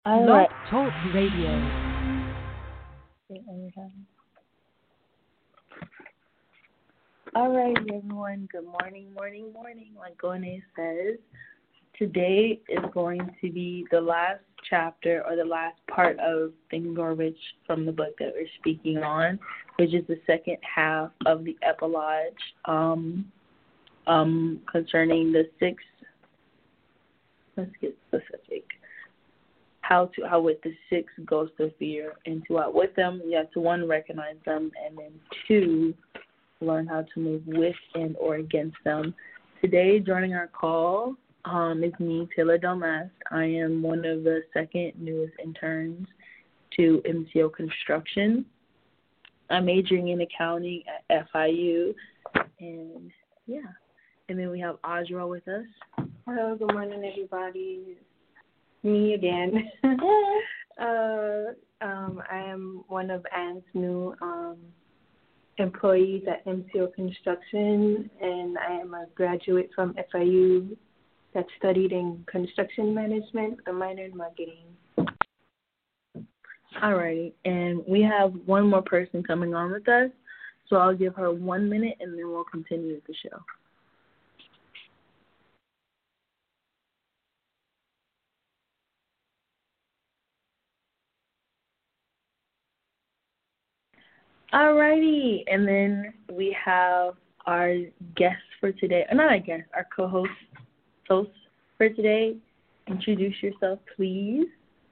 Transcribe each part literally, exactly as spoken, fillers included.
All Blog right. Talk Radio. All right, everyone. Good morning, morning, morning. Like Gone says, today is going to be the last chapter or the last part of Think and Grow Rich from the book that we're speaking on, which is the second half of the epilogue um, um, concerning the six. Let's get specific. How to outwit the six ghosts of fear, and to outwit them, you have to one recognize them, and then two learn how to move with and or against them. Today, joining our call um, is me, Taylor Delmas. I am one of the second newest interns to M C O Construction. I'm majoring in accounting at F I U, and yeah. And then we have Audra with us. Hello, good morning, everybody. Me again. uh, um, I am one of Anne's new um, employees at M C O Construction, and I am a graduate from F I U that studied in construction management with a minor in marketing. Alrighty, and we have one more person coming on with us, so I'll give her one minute, and then we'll continue with the show. Alrighty, and then we have our guest for today, or not our guest, our co-host host for today. Introduce yourself, please.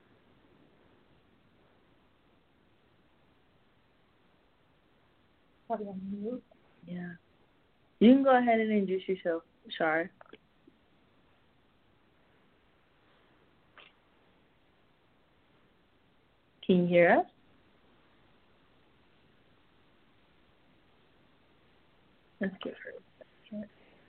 Yeah. You can go ahead and introduce yourself, Shar. Can you hear us? Let's give her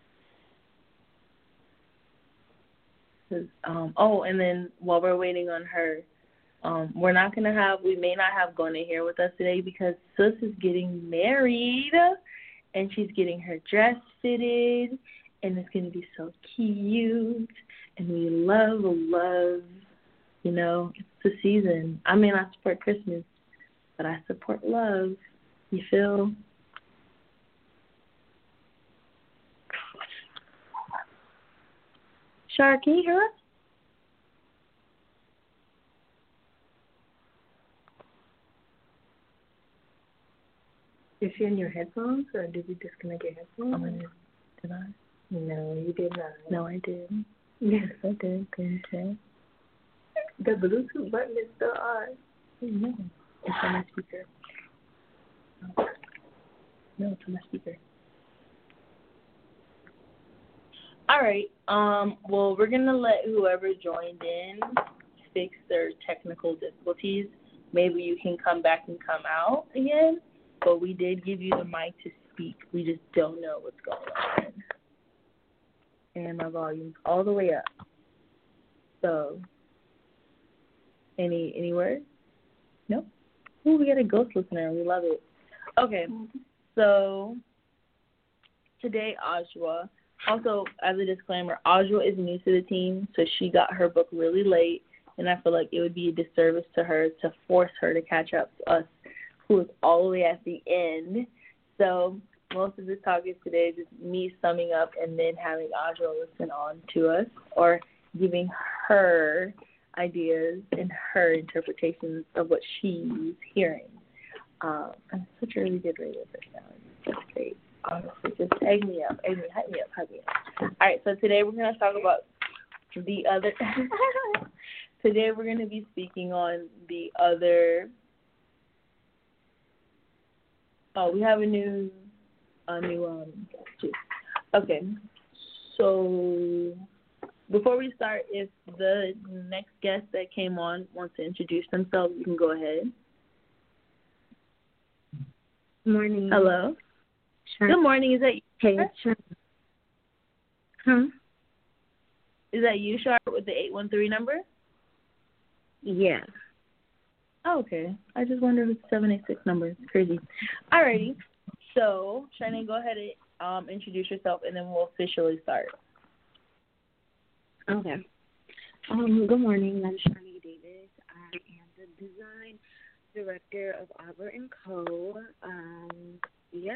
a second. Um, oh, and then while we're waiting on her, um, we're not going to have, we may not have Gona here with us today because Sis is getting married and she's getting her dress fitted and it's going to be so cute. And we love, love, you know, it's the season. I may not support Christmas, but I support love. You feel? Shar, can you hear us? Is she in your headphones, or did we disconnect your headphones? Oh, I did. Did I? No, you did not. No, I did. Yes, I did. Couldn't say. the Bluetooth button is still on. No, it's on my speaker. No, no it's on my speaker. All right. Um. Well, we're gonna let whoever joined in fix their technical difficulties. Maybe you can come back and come out again. But we did give you the mic to speak. We just don't know what's going on. And my volume's all the way up. So, any any words? No. Ooh, we got a ghost listener. We love it. Okay. So today, Ajwa. Also, as a disclaimer, Ajwa is new to the team, so she got her book really late, and I feel like it would be a disservice to her to force her to catch up to us, who is all the way at the end. So most of this talk is today just me summing up and then having Ajwa listen on to us or giving her ideas and her interpretations of what she's hearing. Um, I'm such a really good radio personality. That's great. Honestly, just egg me up, egg me, hype me up, hype me up. All right, so today we're going to talk about the other. Today we're going to be speaking on the other. Oh, we have a new, a new um. Too. Okay, so before we start, if the next guest that came on wants to introduce themselves, you can go ahead. Good morning. Hello. Sure. Good morning. Is that you? Hey, sure. Huh? Is that you, Sharp, with the eight one three number? Yeah. Oh, okay. I just wondered if it's seven eight six number. It's crazy. Alrighty. So, Shanae, go ahead and um, introduce yourself, and then we'll officially start. Okay. Um, good morning. I'm Shirley Davis. design director of Arbor and Co. Um, yeah.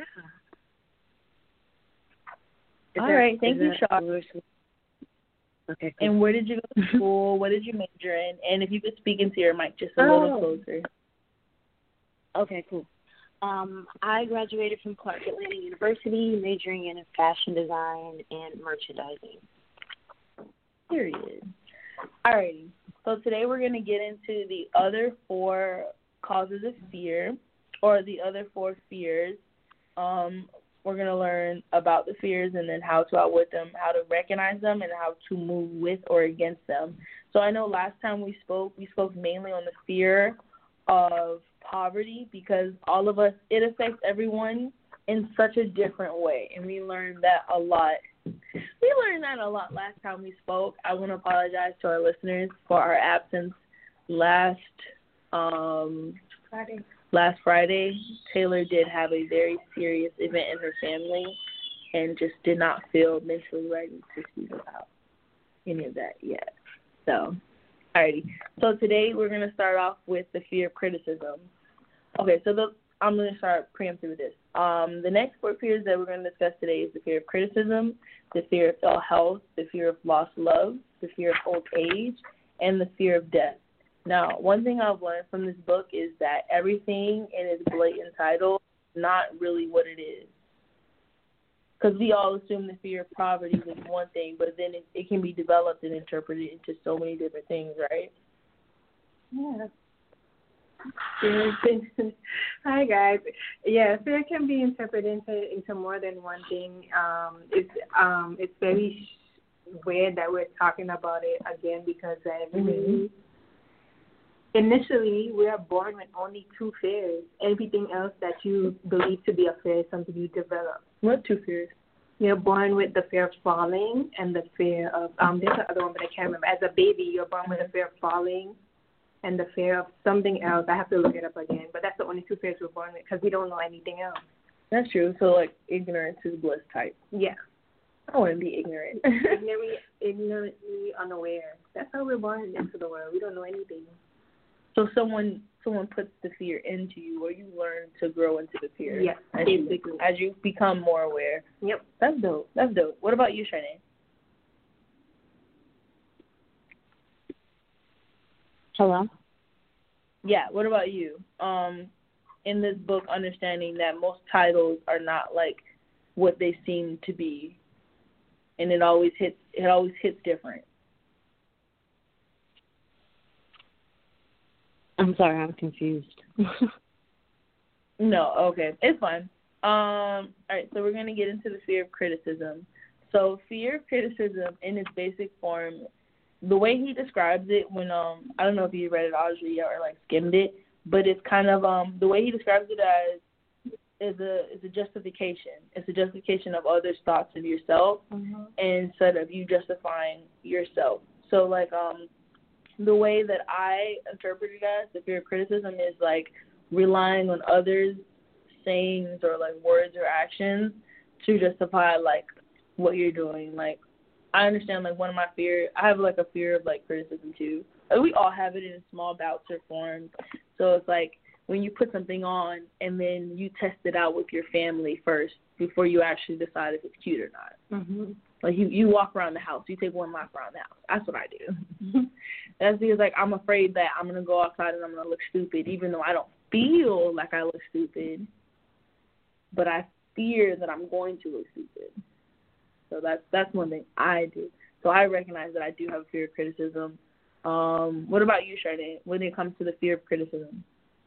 Is All that, right. Thank you, Shaw. Okay. Cool. And where did you go to school? What did you major in? And if you could speak into your mic just a oh. little closer. Okay, cool. Um, I graduated from Clark Atlanta University, majoring in fashion design and merchandising. Period. Alrighty. So today we're going to get into the other four causes of fear, or the other four fears. Um, we're going to learn about the fears and then how to outwit them, how to recognize them, and how to move with or against them. So I know last time we spoke, we spoke mainly on the fear of poverty, because all of us, it affects everyone in such a different way, and we learned that a lot. We learned that a lot last time we spoke. I want to apologize to our listeners for our absence last um, Friday. Last Friday. Taylor did have a very serious event in her family and just did not feel mentally ready to speak about any of that yet. So, alrighty. So today we're going to start off with the fear of criticism. Okay, so the, I'm going to start preempting with this. Um, the next four fears that we're going to discuss today is the fear of criticism, the fear of ill health, the fear of lost love, the fear of old age, and the fear of death. Now, one thing I've learned from this book is that everything in its blatant title is not really what it is. Because we all assume the fear of poverty is one thing, but then it, it can be developed and interpreted into so many different things, right? Yeah. Hi guys. Yeah, fear can be interpreted into, into more than one thing. Um, it's um, it's very weird that we're talking about it again because everybody, mm-hmm. initially we are born with only two fears. Everything else that you believe to be a fear is something you develop. What two fears? You're born with the fear of falling and the fear of um. There's another one, but I can't remember. As a baby, you're born with the fear of falling and the fear of something else. I have to look it up again. But that's the only two fears we're born with because we don't know anything else. That's true. So, like, ignorance is bliss type. Yeah. I want to be ignorant. ignorantly, ignorantly unaware. That's how we're born into the world. We don't know anything. So someone someone puts the fear into you, or you learn to grow into the fear. Yes, as basically. You, as you become more aware. Yep. That's dope. That's dope. What about you, Shanae? Hello? Yeah, what about you? Um, in this book, understanding that most titles are not like what they seem to be, and it always hits it always hits different. I'm sorry, I'm confused. No, okay, it's fine. Um, all right, so we're gonna get into the fear of criticism. So, fear of criticism, in its basic form, the way he describes it, when um, I don't know if you read it already or like skimmed it, but it's kind of um, the way he describes it as is a is a justification. It's a justification of others' thoughts of yourself, mm-hmm. instead of you justifying yourself. So, like um, the way that I interpret it as the fear of criticism is like relying on others' sayings or like words or actions to justify like what you're doing. Like, I understand, like, one of my fear, I have, like, a fear of, like, criticism, too. Like, we all have it in small bouts or forms. So it's like when you put something on and then you test it out with your family first before you actually decide if it's cute or not. Mm-hmm. Like, you, you walk around the house. You take one lap around the house. That's what I do. That's because, like, I'm afraid that I'm going to go outside and I'm going to look stupid, even though I don't feel like I look stupid. But I fear that I'm going to look stupid. So that's that's one thing I do. So I recognize that I do have a fear of criticism. Um, what about you, Sharday, when it comes to the fear of criticism?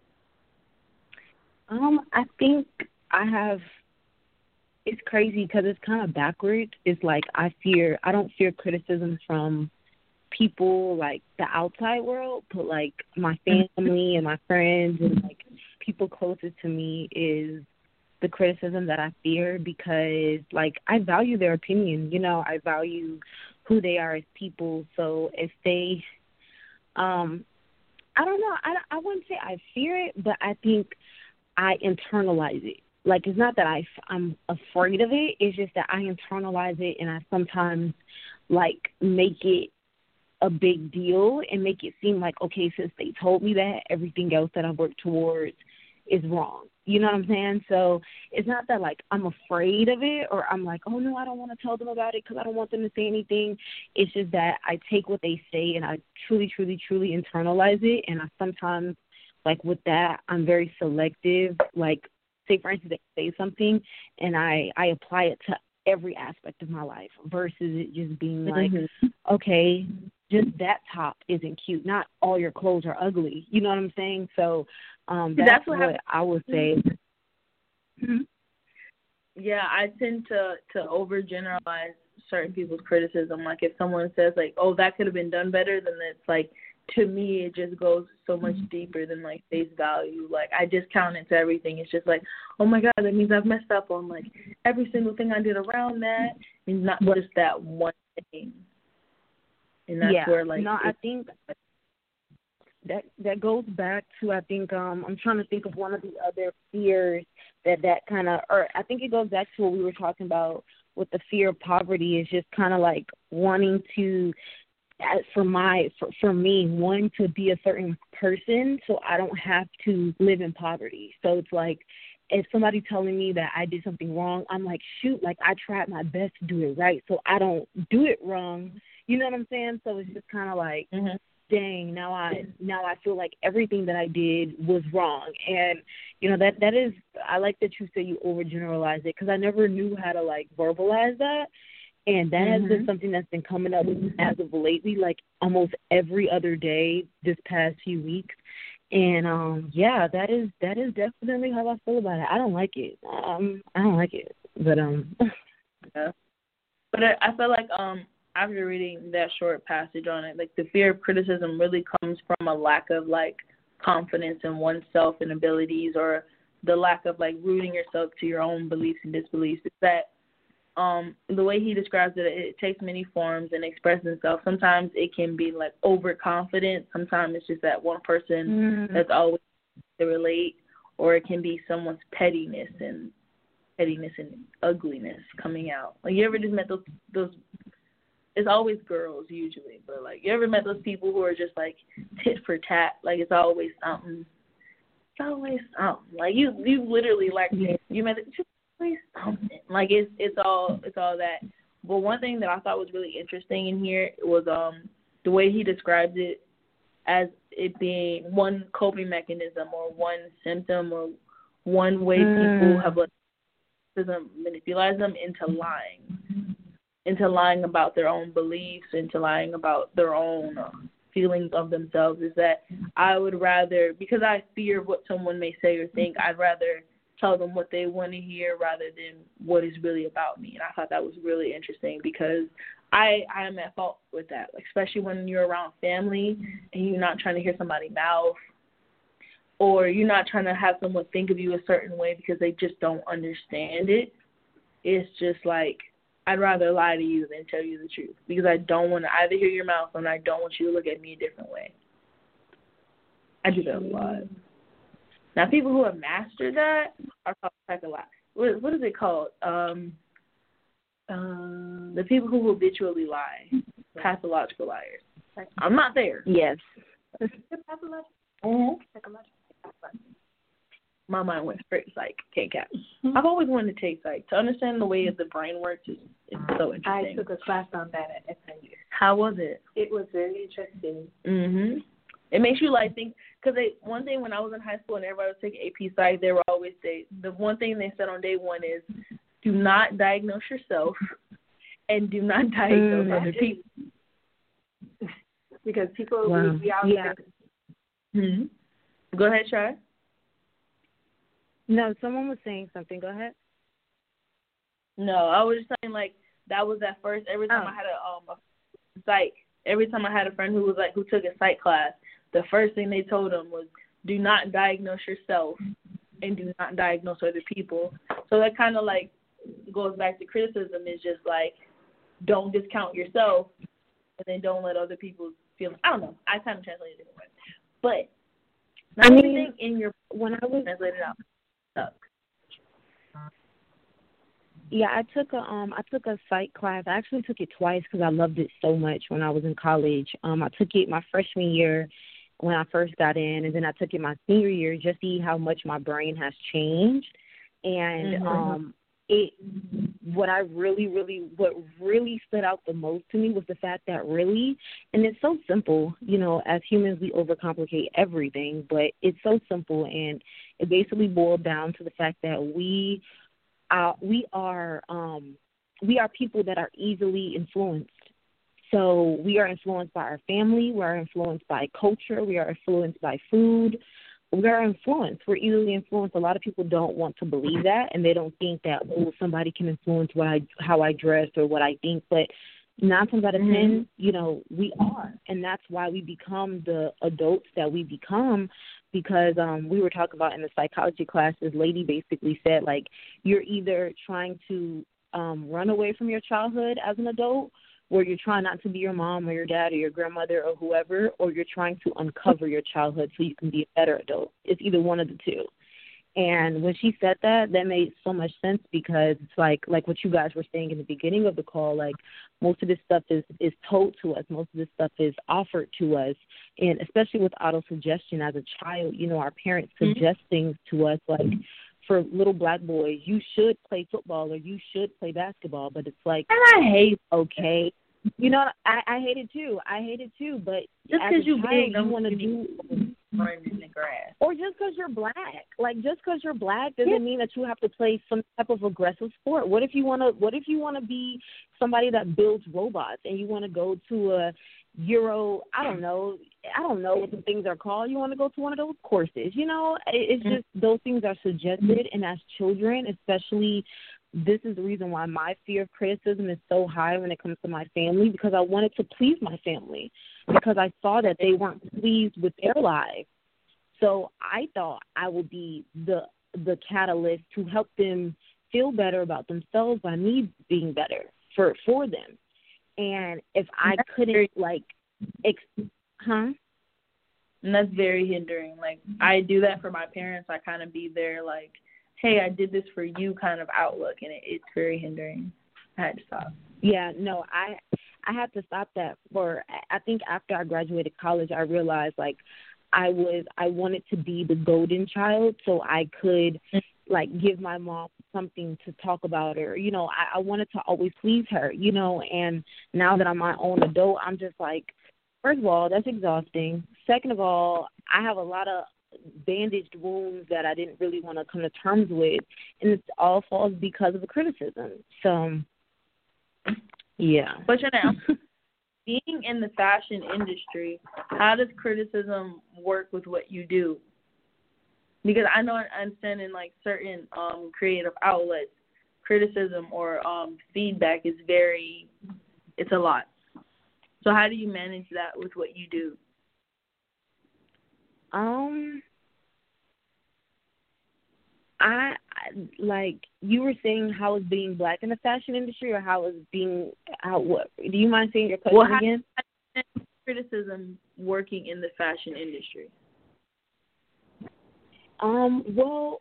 Um, I think I have, it's crazy because it's kind of backwards. It's like I fear, I don't fear criticism from people, like the outside world, but like my family and my friends and like people closest to me is the criticism that I fear because, like, I value their opinion. You know, I value who they are as people. So if they, um, I don't know, I, I wouldn't say I fear it, but I think I internalize it. Like, it's not that I, I'm afraid of it. It's just that I internalize it and I sometimes, like, make it a big deal and make it seem like, okay, since they told me that, everything else that I work towards is wrong. You know what I'm saying? So it's not that, like, I'm afraid of it or I'm like, oh, no, I don't want to tell them about it because I don't want them to say anything. It's just that I take what they say and I truly, truly, truly internalize it. And I sometimes, like, with that, I'm very selective. Like, say, for instance, they say something and I, I apply it to every aspect of my life versus it just being like, mm-hmm. okay, just that top isn't cute. Not all your clothes are ugly. You know what I'm saying? So um, that's, that's what, what I would say. Mm-hmm. Yeah, I tend to, to overgeneralize certain people's criticism. Like if someone says like, oh, that could have been done better, then it's like, to me, it just goes so much deeper than like face value. Like I discount it to everything. It's just like, oh my God, that means I've messed up on like every single thing I did around that, and not just that one thing. And that's yeah. where like no, I think that that goes back to I think um I'm trying to think of one of the other fears that that kind of, or I think it goes back to what we were talking about with the fear of poverty. Is just kind of like wanting to. For my, for, for me, wanting to be a certain person so I don't have to live in poverty. So it's like, if somebody telling me that I did something wrong, I'm like, shoot, like I tried my best to do it right, so I don't do it wrong. You know what I'm saying? So it's just kind of like, mm-hmm. dang, now I now I feel like everything that I did was wrong. And you know that that is, I like that you say you overgeneralize it because I never knew how to like verbalize that. And that mm-hmm. has been something that's been coming up as of lately, like almost every other day this past few weeks. And, um, yeah, that is that is definitely how I feel about it. I don't like it. Um, I don't like it. But, um, yeah. But I, I feel like um, after reading that short passage on it, like the fear of criticism really comes from a lack of, like, confidence in oneself and abilities, or the lack of, like, rooting yourself to your own beliefs and disbeliefs. It's that Um, the way he describes it, it takes many forms and expresses itself. Sometimes it can be like overconfident. Sometimes it's just that one person mm. that's always to relate, or it can be someone's pettiness and pettiness and ugliness coming out. Like you ever just met those those? It's always girls usually, but like you ever met those people who are just like tit for tat? Like it's always something. It's always something. Like you, you literally like you met. Just something. Like it's it's all it's all that. But one thing that I thought was really interesting in here was um the way he describes it as it being one coping mechanism or one symptom or one way mm. people have let manipulate them into lying, into lying about their own beliefs, into lying about their own uh, feelings of themselves. Is that I would rather, because I fear what someone may say or think, I'd rather tell them what they want to hear rather than what is really about me. And I thought that was really interesting because I I am at fault with that, like, especially when you're around family and you're not trying to hear somebody's mouth, or you're not trying to have someone think of you a certain way because they just don't understand it. It's just like, I'd rather lie to you than tell you the truth because I don't want to either hear your mouth and I don't want you to look at me a different way. I do that a lot. Now, people who have mastered that are called psychological. What, what is it called? Um, uh, the people who habitually lie, pathological liars. I'm not there. Yes. Pathological. Mm-hmm. Psychological. My mind went straight psych. Can't cap. Mm-hmm. I've always wanted to take psych. To understand the way the brain works is, is so interesting. I took a class on that at S M U. How was it? It was very interesting. Mm-hmm. It makes you, like, think, because one thing when I was in high school and everybody was taking A P Psych, they were always say, the one thing they said on day one is, do not diagnose yourself and do not diagnose mm, other people. Because people, wow. we, we all yeah. Mm-hmm. Go ahead, Shai. No, someone was saying something. Go ahead. No, I was just saying, like, that was at first, every time oh. I had a, um, a psych, every time I had a friend who was like, who took a psych class, the first thing they told them was, do not diagnose yourself and do not diagnose other people. So that kind of like goes back to criticism, is just like, don't discount yourself and then don't let other people feel. I don't know. I kind of translate it different way. But I mean, in your when I was translated out, sucks. Yeah, I took a um I took a psych class. I actually took it twice because I loved it so much when I was in college. Um, I took it my freshman year when I first got in, and then I took it my senior year just to see how much my brain has changed. And Mm-hmm. um, it what I really, really, what really stood out the most to me was the fact that really, and it's so simple, you know, as humans we overcomplicate everything, but it's so simple, and it basically boiled down to the fact that we Uh, we are um, we are people that are easily influenced. So we are influenced by our family. We are influenced by culture. We are influenced by food. We are influenced. We're easily influenced. A lot of people don't want to believe that, and they don't think that, oh, somebody can influence what I, how I dress or what I think. But nine times out of Mm-hmm. ten, you know, we are, and that's why we become the adults that we become. Because um, we were talking about in the psychology class, this lady basically said, like, you're either trying to um, run away from your childhood as an adult, where you're trying not to be your mom or your dad or your grandmother or whoever, or you're trying to uncover your childhood so you can be a better adult. It's either one of the two. And when she said that, that made so much sense because it's like like what you guys were saying in the beginning of the call, like most of this stuff is, is told to us. Most of this stuff is offered to us. And especially with auto-suggestion as a child, you know, our parents suggest mm-hmm. things to us like, for little black boys, you should play football or you should play basketball. But it's like, and I hate okay. You know, I, I hate it too. I hate it too. But just because you child, big, you want to do, running in the grass, or just because you're black. Like just because you're black doesn't yeah. mean that you have to play some type of aggressive sport. What if you want to? What if you want to be somebody that builds robots and you want to go to a Euro? I don't know. I don't know what the things are called. You want to go to one of those courses. You know, it's just those things are suggested, and as children, especially. This is the reason why my fear of criticism is so high when it comes to my family, because I wanted to please my family, because I saw that they weren't pleased with their lives. So I thought I would be the the catalyst to help them feel better about themselves by me being better for for them. And if I couldn't, like, ex- huh? And that's very hindering. Like, I do that for my parents. I kind of be there, like, hey, I did this for you kind of outlook, and it, it's very hindering. I had to stop. Yeah, no, I I had to stop that for, I think after I graduated college, I realized, like, I was, I wanted to be the golden child so I could, like, give my mom something to talk about, or, you know, I, I wanted to always please her, you know, and now that I'm my own adult, I'm just like, first of all, that's exhausting. Second of all, I have a lot of bandaged wounds that I didn't really want to come to terms with, and it all falls because of the criticism. So, yeah. But you know, being in the fashion industry, how does criticism work with what you do? Because I know I understand in like certain um, creative outlets, criticism or um, feedback is very, it's a lot. So how do you manage that with what you do? Um, I, I like you were saying how is being black in the fashion industry, or how is being how what? Do you mind saying your question well, how, again? How is criticism working in the fashion industry? Um. Well.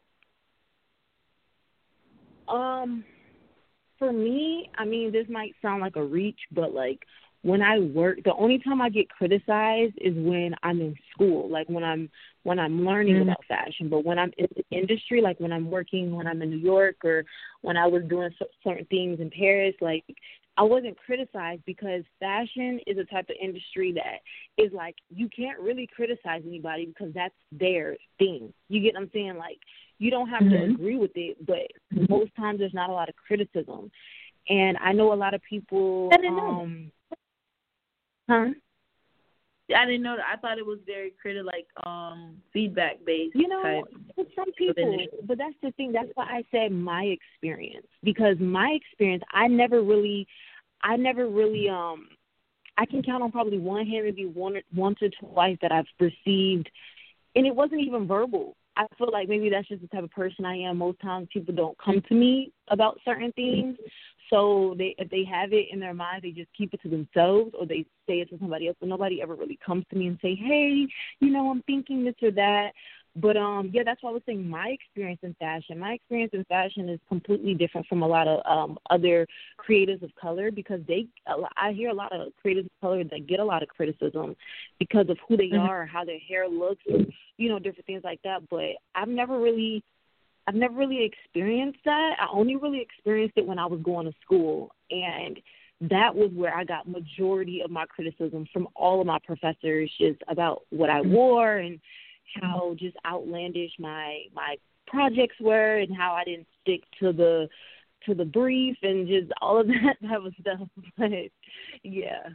Um. For me, I mean, this might sound like a reach, but like. When I work, the only time I get criticized is when I'm in school, like when I'm when I'm learning mm-hmm. about fashion. But when I'm in the industry, like when I'm working, when I'm in New York, or when I was doing certain things in Paris, like I wasn't criticized, because fashion is a type of industry that is like you can't really criticize anybody because that's their thing. You get what I'm saying? Like you don't have mm-hmm. to agree with it, but most times there's not a lot of criticism. And I know a lot of people. I didn't know. Um, Huh? I didn't know that. I thought it was very critical, like um, feedback based. You know, type with some people, but that's the thing. That's why I said my experience, because my experience, I never really, I never really, um, I can count on probably one hand, maybe one, once or twice that I've received, and it wasn't even verbal. I feel like maybe that's just the type of person I am. Most times people don't come to me about certain things. So they, if they have it in their mind, they just keep it to themselves, or they say it to somebody else. But nobody ever really comes to me and say, hey, you know, I'm thinking this or that. But um, yeah, that's why I was saying my experience in fashion. My experience in fashion is completely different from a lot of um other creatives of color because they. I hear a lot of creatives of color that get a lot of criticism because of who they mm-hmm. are, how their hair looks, and, you know, different things like that. But I've never really, I've never really experienced that. I only really experienced it when I was going to school, and that was where I got majority of my criticism from all of my professors, just about what I wore and how just outlandish my my projects were and how I didn't stick to the to the brief and just all of that type of stuff. But yeah.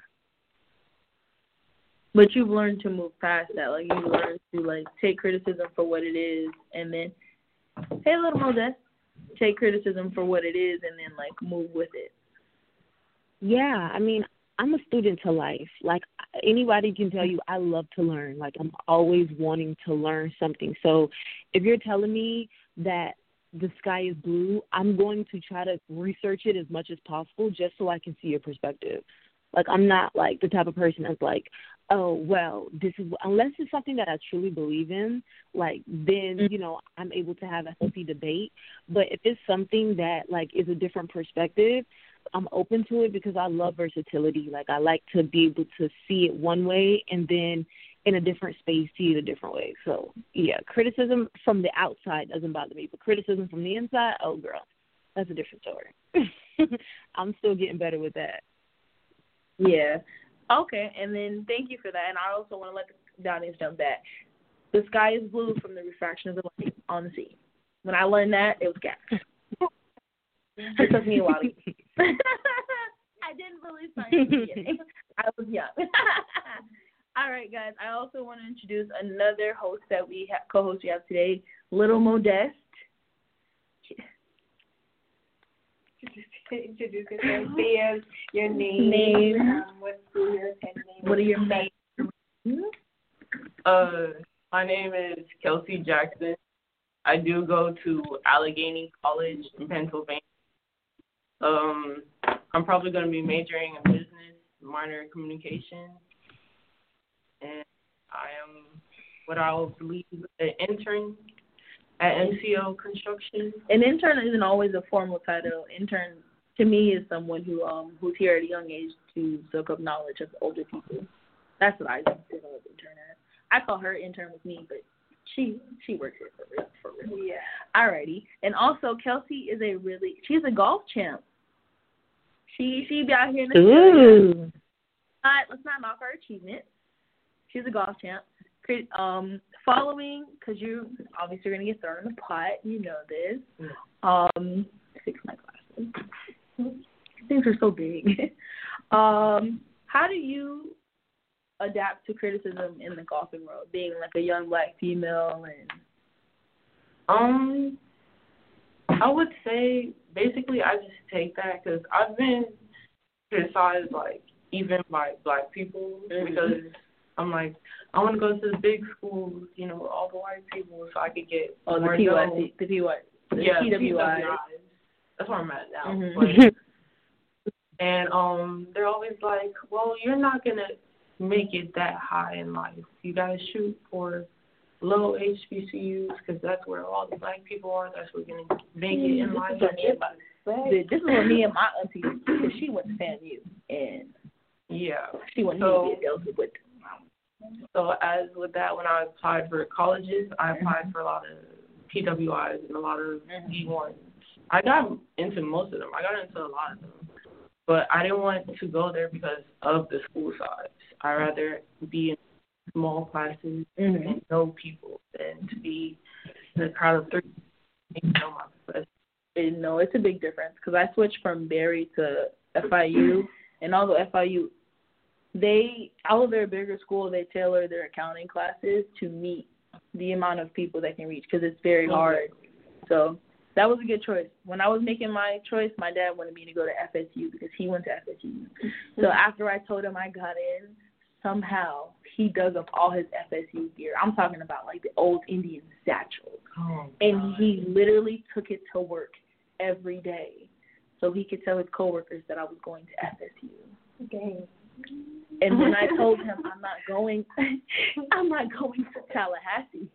But you've learned to move past that. Like you learned to like take criticism for what it is, and then hey, little Modest, take criticism for what it is, and then like move with it. Yeah, I mean, I'm a student to life. Like, anybody can tell you I love to learn. Like, I'm always wanting to learn something. So if you're telling me that the sky is blue, I'm going to try to research it as much as possible just so I can see your perspective. Like, I'm not, like, the type of person that's like, oh, well, this is, unless it's something that I truly believe in, like, then, you know, I'm able to have a healthy debate. But if it's something that, like, is a different perspective, I'm open to it because I love versatility. Like, I like to be able to see it one way and then in a different space see it a different way. So, yeah, criticism from the outside doesn't bother me. But criticism from the inside, oh, girl, that's a different story. I'm still getting better with that. Yeah. Okay, and then thank you for that. And I also want to let the audience know that the sky is blue from the refraction of the light on the sea. When I learned that, it was gas. It took me a while to get I didn't really science yet. I was young. All right, guys. I also want to introduce another host that we have, co-host we have today, Little Modest. Introduce yourself. Say your name. Name. Um, what school you're attending. What are your names? Uh, my name is Kelsey Jackson. I do go to Allegheny College in Pennsylvania. Um, I'm probably going to be majoring in business, minor in communication, and I am what I'll believe an intern at M C O Construction. An intern isn't always a formal title. Intern, to me, is someone who um who's here at a young age to soak up knowledge of older people. That's what I consider an intern as. I call her intern with me, but she she works here for real, for real. Yeah. Alrighty. And also, Kelsey is a really, she's a golf champ. She she be out here in the Ooh. Not, let's not knock her achievement. She's a golf champ. Um, following, because you obviously are going to get thrown in the pot. You know this. Um, fix my glasses. Things are so big. um, how do you adapt to criticism in the golfing world, being like a young black female? And Um, I would say basically I just take that because I've been criticized, like, even by black people mm-hmm. because I'm like, I want to go to the big schools, you know, all the white people, so I could get oh, more the P Y C, the P Y, the yeah, P W I. That's where I'm at now. Mm-hmm. But, and um, they're always like, well, you're not gonna make it that high in life. You guys shoot for low H B C Us because that's where all the black people are. That's where we're gonna make it in life. This is what me and my auntie, because she went to FAMU, and yeah, she wanted so, to be able to with. So as with that, when I applied for colleges, I applied for a lot of P W Is and a lot of D ones. I got into most of them. I got into a lot of them. But I didn't want to go there because of the school size. I'd rather be in small classes mm-hmm. and know people than to be in a crowd of three and know my professor. No, it's a big difference because I switched from Berry to F I U, and although F I U, they, although they're a bigger school, they tailor their accounting classes to meet the amount of people they can reach because it's very hard. So that was a good choice. When I was making my choice, my dad wanted me to go to F S U because he went to F S U. So after I told him I got in, somehow he dug up all his F S U gear. I'm talking about like the old Indian satchels. Oh, and he literally took it to work every day so he could tell his coworkers that I was going to F S U. Okay. And when I told him I'm not going, I'm not going to Tallahassee,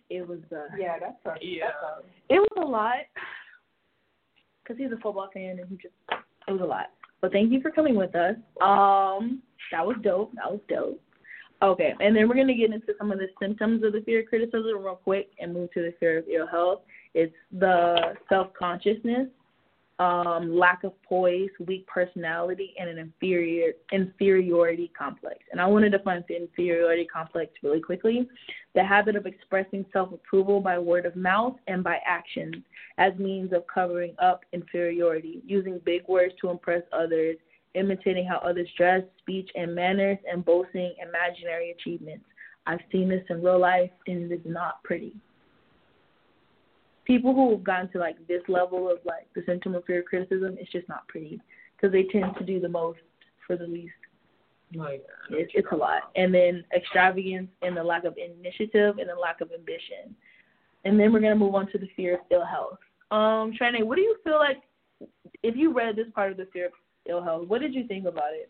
it was uh, Yeah, that's right. Yeah. it was a lot because he's a football fan and he just it was a lot. But thank you for coming with us. Um, that was dope. That was dope. Okay, and then we're gonna get into some of the symptoms of the fear of criticism real quick and move to the fear of ill health. It's the self-consciousness, um, lack of poise, weak personality, and an inferior inferiority complex. And I want to define the inferiority complex really quickly. The habit of expressing self-approval by word of mouth and by actions as means of covering up inferiority, using big words to impress others, imitating how others dress, speech, and manners, and boasting imaginary achievements. I've seen this in real life, and it is not pretty. People who have gotten to, like, this level of, like, the symptom of fear of criticism, it's just not pretty because they tend to do the most for the least. Like, it's, it's a lot. And then extravagance and the lack of initiative and the lack of ambition. And then we're going to move on to the fear of ill health. Um, Shanae, what do you feel like, if you read this part of the fear of ill health, what did you think about it?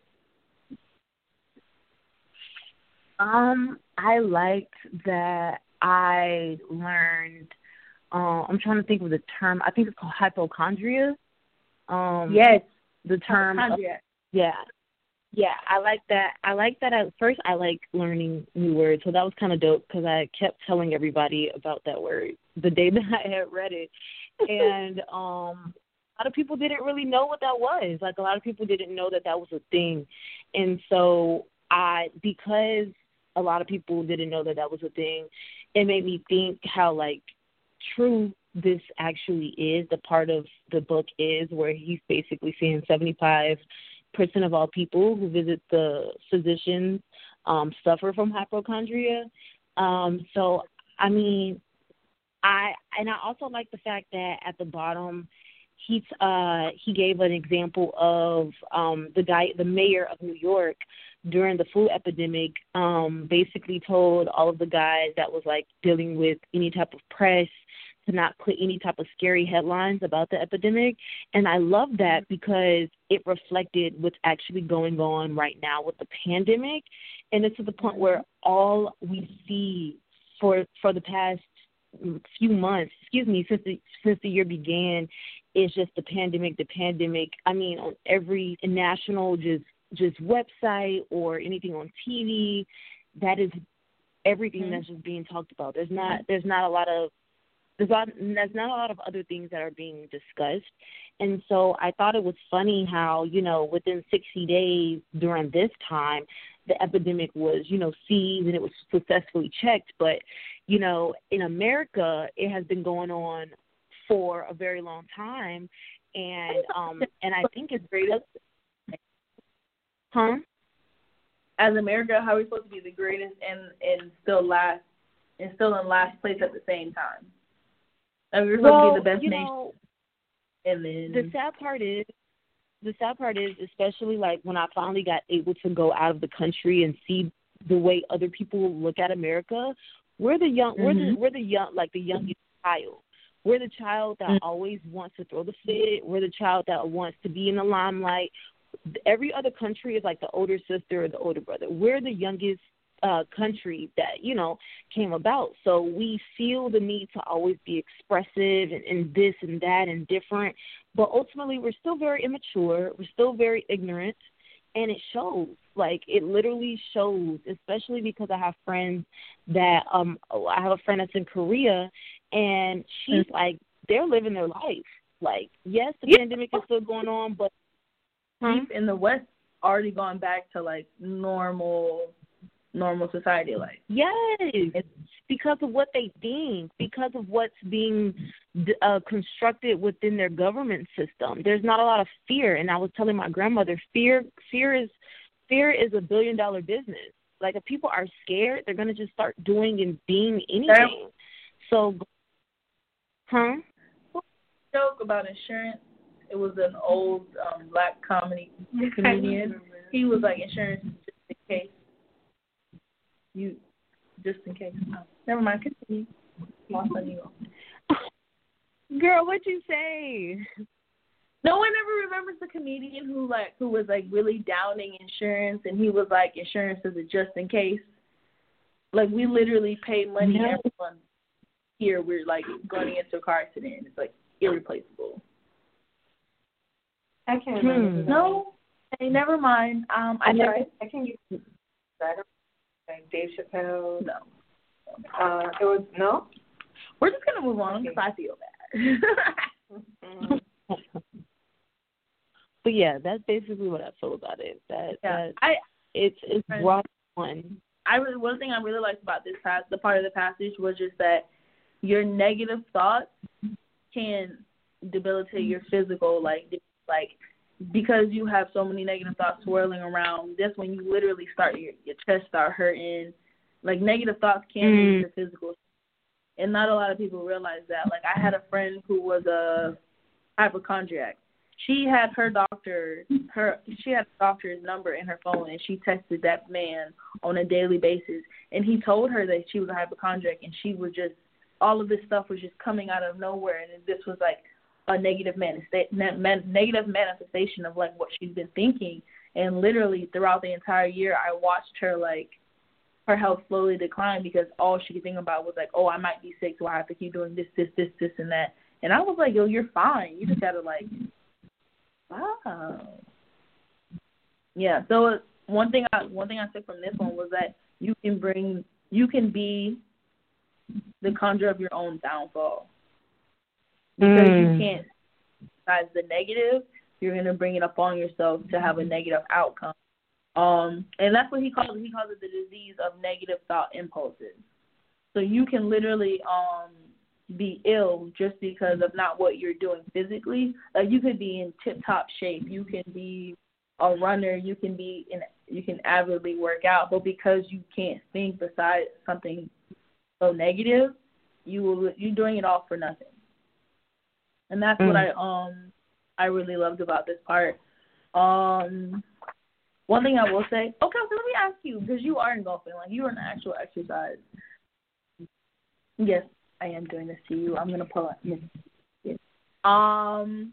Um, I liked that I learned, uh, I'm trying to think of the term, I think it's called hypochondria. Um, yes. The term. Of, yeah. Yeah, I like that. I like that. At first, I like learning new words, so that was kind of dope because I kept telling everybody about that word the day that I had read it. And um, a lot of people didn't really know what that was. Like, a lot of people didn't know that that was a thing. And so I, because a lot of people didn't know that that was a thing, it made me think how, like, true this actually is. The part of the book is where he's basically saying seventy-five percent of all people who visit the physicians um, suffer from hypochondria. Um, so, I mean, I and I also like the fact that at the bottom, he uh, he gave an example of um, the guy, the mayor of New York, during the flu epidemic, um, basically told all of the guys that was like dealing with any type of press to not put any type of scary headlines about the epidemic. And I love that because it reflected what's actually going on right now with the pandemic. And it's to the point where all we see for for the past few months, excuse me, since the, since the year began, is just the pandemic, the pandemic. I mean, on every national just just website or anything on T V, that is everything mm-hmm. that's just being talked about. There's not there's not a lot of There's not, there's not a lot of other things that are being discussed. And so I thought it was funny how, you know, within sixty days during this time, the epidemic was, you know, seized and it was successfully checked. But, you know, in America, it has been going on for a very long time. And um, and I think it's great. Huh? As America, how are we supposed to be the greatest and, and still last and still in last place at the same time? Like, we're supposed well, to be the best you nation. Know, and then the sad part is, the sad part is, especially like when I finally got able to go out of the country and see the way other people look at America, we're the young, mm-hmm. we're the we're the young, like the youngest child. We're the child that mm-hmm. always wants to throw the fit. We're the child that wants to be in the limelight. Every other country is like the older sister or the older brother. We're the youngest uh, country that, you know, came about. So we feel the need to always be expressive and, and this and that and different. But ultimately, we're still very immature. We're still very ignorant. And it shows. Like, it literally shows, especially because I have friends that, um, I have a friend that's in Korea, and she's mm-hmm. like, they're living their life. Like, yes, the yeah. pandemic is still going on, but huh? in the West, already gone back to, like, normal normal society life. Yes, it's because of what they think, because of what's being uh, constructed within their government system. There's not a lot of fear, and I was telling my grandmother, fear, fear is, fear is a billion dollar business. Like, if people are scared, they're gonna just start doing and being anything. So, huh? Joke about insurance. It was an old um, black comedy comedian. He was like, insurance is just in case. You, just in case. Oh, never mind. Continue. Lost on you. Girl, what'd you say? No one ever remembers the comedian who like who was like really downing insurance, and he was like, insurance is a just in case. Like, we literally pay money no. every month here we're like going into a car accident and it's like irreplaceable. I can't remember. Hmm. No, hey, never mind. Um, I I, tried. I can give I don't like Dave Chappelle. No. Uh, it was no. We're just gonna move on because okay. I feel bad. mm-hmm. But yeah, that's basically what I feel about it. That, yeah. that I it's it's brought on. I really one thing I really liked about this pass the part of the passage was just that your negative thoughts can debilitate your physical, like like because you have so many negative thoughts swirling around. That's when you literally start your your chest start hurting. Like negative thoughts can mm. lead to physical, and not a lot of people realize that. Like I had a friend who was a hypochondriac. She had her doctor, her she had a doctor's number in her phone, and she texted that man on a daily basis. And he told her that she was a hypochondriac, and she was just, all of this stuff was just coming out of nowhere, and this was like a negative manifesta- man- negative manifestation of like what she's been thinking. And literally throughout the entire year, I watched her like her health slowly decline because all she could think about was like, oh, I might be sick, so I have to keep doing this, this, this, this, and that. And I was like, yo, you're fine. You just gotta like. Wow. Yeah. So one thing I one thing I took from this one was that you can bring you can be the conjurer of your own downfall because mm. you can't besides the negative. You're gonna bring it upon yourself to have a negative outcome. Um, and that's what he calls it. He calls it the disease of negative thought impulses. So you can literally um. be ill just because of not what you're doing physically. Like you could be in tip-top shape. You can be a runner. You can be in. You can avidly work out, but because you can't think besides something so negative, you will you're doing it all for nothing. And that's mm. what I um I really loved about this part. Um, one thing I will say. Okay, so let me ask you because you are in golfing, like you are an actual exercise. Yes. I am doing this to you. I'm gonna pull up. Um,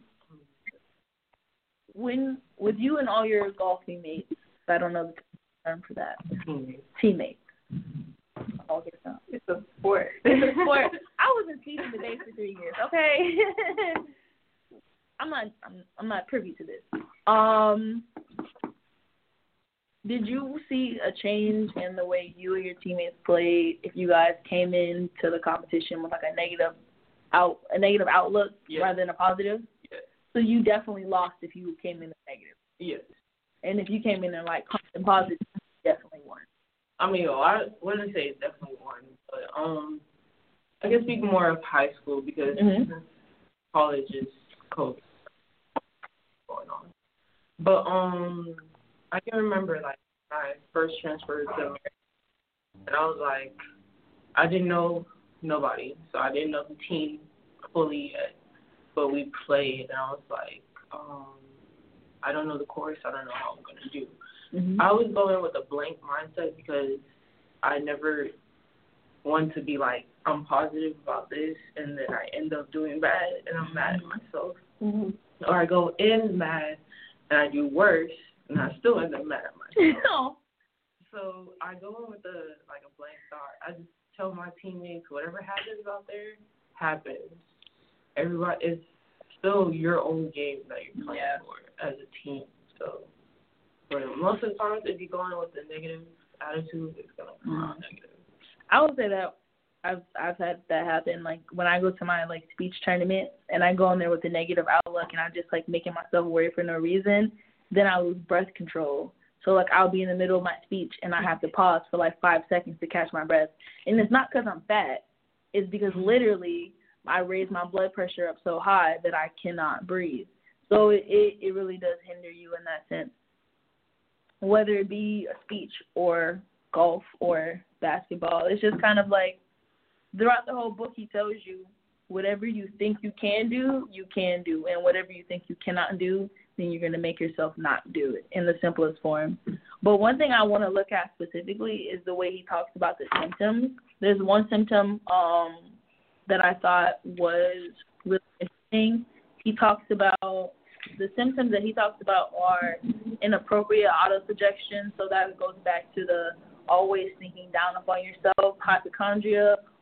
when with you and all your golfing mates, I don't know the term for that. Teammates. Teammates. I'll get some. It's a sport. It's a sport. I was in teaching the day for three years. Okay. I'm not. I'm. I'm not privy to this. Um. Did you see a change in the way you and your teammates played if you guys came into the competition with like a negative out a negative outlook yes. rather than a positive? Yes. So you definitely lost if you came in negative. Yes. And if you came in and like constant positive, you definitely won. I mean, well, I wouldn't say it's definitely won, but um, I guess speak more of high school because mm-hmm. college is coach going on. But um. I can remember, like, my first transfer to America, and I was like, I didn't know nobody, so I didn't know the team fully yet, but we played, and I was like, um, I don't know the course, I don't know how I'm going to do. Mm-hmm. I was going with a blank mindset because I never wanted to be like, I'm positive about this, and then I end up doing bad, and I'm mad at myself. Mm-hmm. Or I go in mad, and I do worse, and I still end up mad at myself. No. So I go in with a like a blank start. I just tell my teammates whatever happens out there happens. Everybody, it's still your own game that you're playing yeah. for as a team. So, but most of the times, if you go in with a negative attitude, it's gonna come out negative. I would say that I've I've had that happen. Like when I go to my like speech tournament and I go in there with a negative outlook and I'm just like making myself worry for no reason. Then I lose breath control. So, like, I'll be in the middle of my speech, and I have to pause for, like, five seconds to catch my breath. And it's not because I'm fat. It's because literally I raise my blood pressure up so high that I cannot breathe. So it, it, it really does hinder you in that sense, whether it be a speech or golf or basketball. It's just kind of like throughout the whole book he tells you whatever you think you can do, you can do. And whatever you think you cannot do, then you're going to make yourself not do it in the simplest form. But one thing I want to look at specifically is the way he talks about the symptoms. There's one symptom um, that I thought was really interesting. He talks about, the symptoms that he talks about are inappropriate autosuggestion. So that goes back to the always thinking down upon yourself, hypochondria,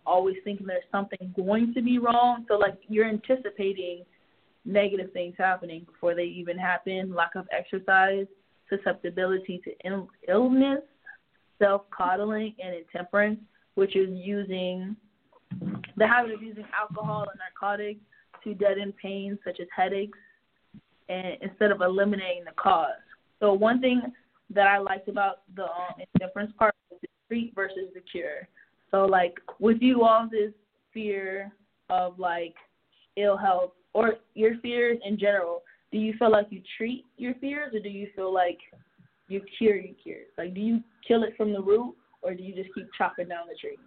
always thinking there's something going to be wrong. So, like, you're anticipating negative things happening before they even happen. Lack of exercise, susceptibility to Ill- illness, self-coddling, and intemperance, which is using the habit of using alcohol and narcotics to deaden pain such as headaches, and instead of eliminating the cause. So one thing that I liked about the um, intemperance part was the treat versus the cure. So, like, with you all this fear of, like, ill health or your fears in general, do you feel like you treat your fears or do you feel like you cure your fears? Like, do you kill it from the root or do you just keep chopping down the tree?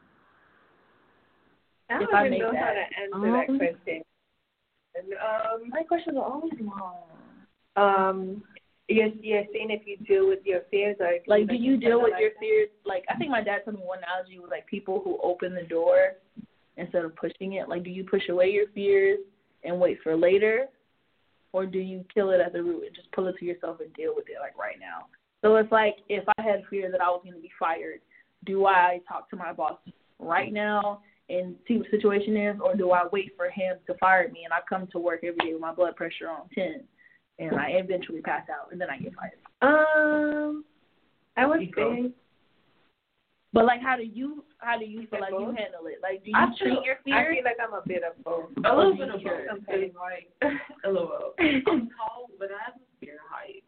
I don't I even know that. how to answer um, that question. And, um, my questions are always long. Um, you're, you're saying if you deal with your fears or if like, you do you deal with like your that? fears? Like, I think my dad told me one analogy was like people who open the door instead of pushing it. Like, do you push away your fears and wait for later, or do you kill it at the root and just pull it to yourself and deal with it like right now? So it's like if I had fear that I was going to be fired, do I talk to my boss right now and see what the situation is, or do I wait for him to fire me and I come to work every day with my blood pressure on ten and I eventually pass out and then I get fired? Um, I would say. But like, how do you how do you feel like you handle it? Like, do you I treat feel, your I fears? feel like I'm a bit of both. A little bit of Sure. both. It's like, LOL. I'm tall, but I have a fear of height.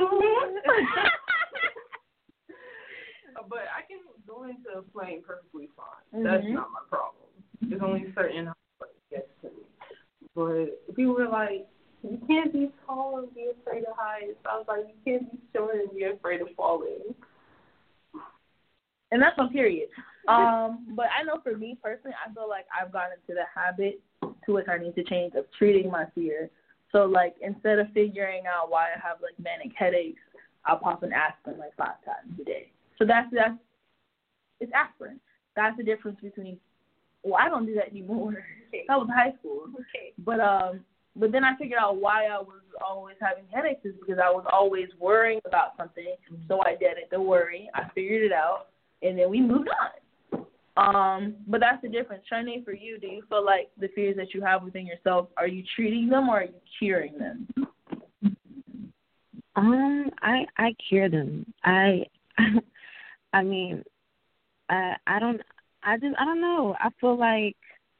But I can go into a plane perfectly fine. Mm-hmm. That's not my problem. There's only certain heights that gets to me. But people were like, you can't be tall and be afraid of heights. I was like, you can't be short and be afraid of falling. And that's on period. Um, but I know for me personally, I feel like I've gotten into the habit, to which I need to change, of treating my fear. So, like, instead of figuring out why I have, like, manic headaches, I'll pop an aspirin, like, five times a day. So that's, that's it's aspirin. That's the difference between, well, I don't do that anymore. Okay. That was high school. Okay. But, um, but then I figured out why I was always having headaches is because I was always worrying about something. Mm-hmm. So I did it, the worry. I figured it out. And then we moved on. Um, but that's the difference. Shanae, for you, do you feel like the fears that you have within yourself, are you treating them or are you curing them? Um, I I cure them. I I mean, I I don't I just I don't know. I feel like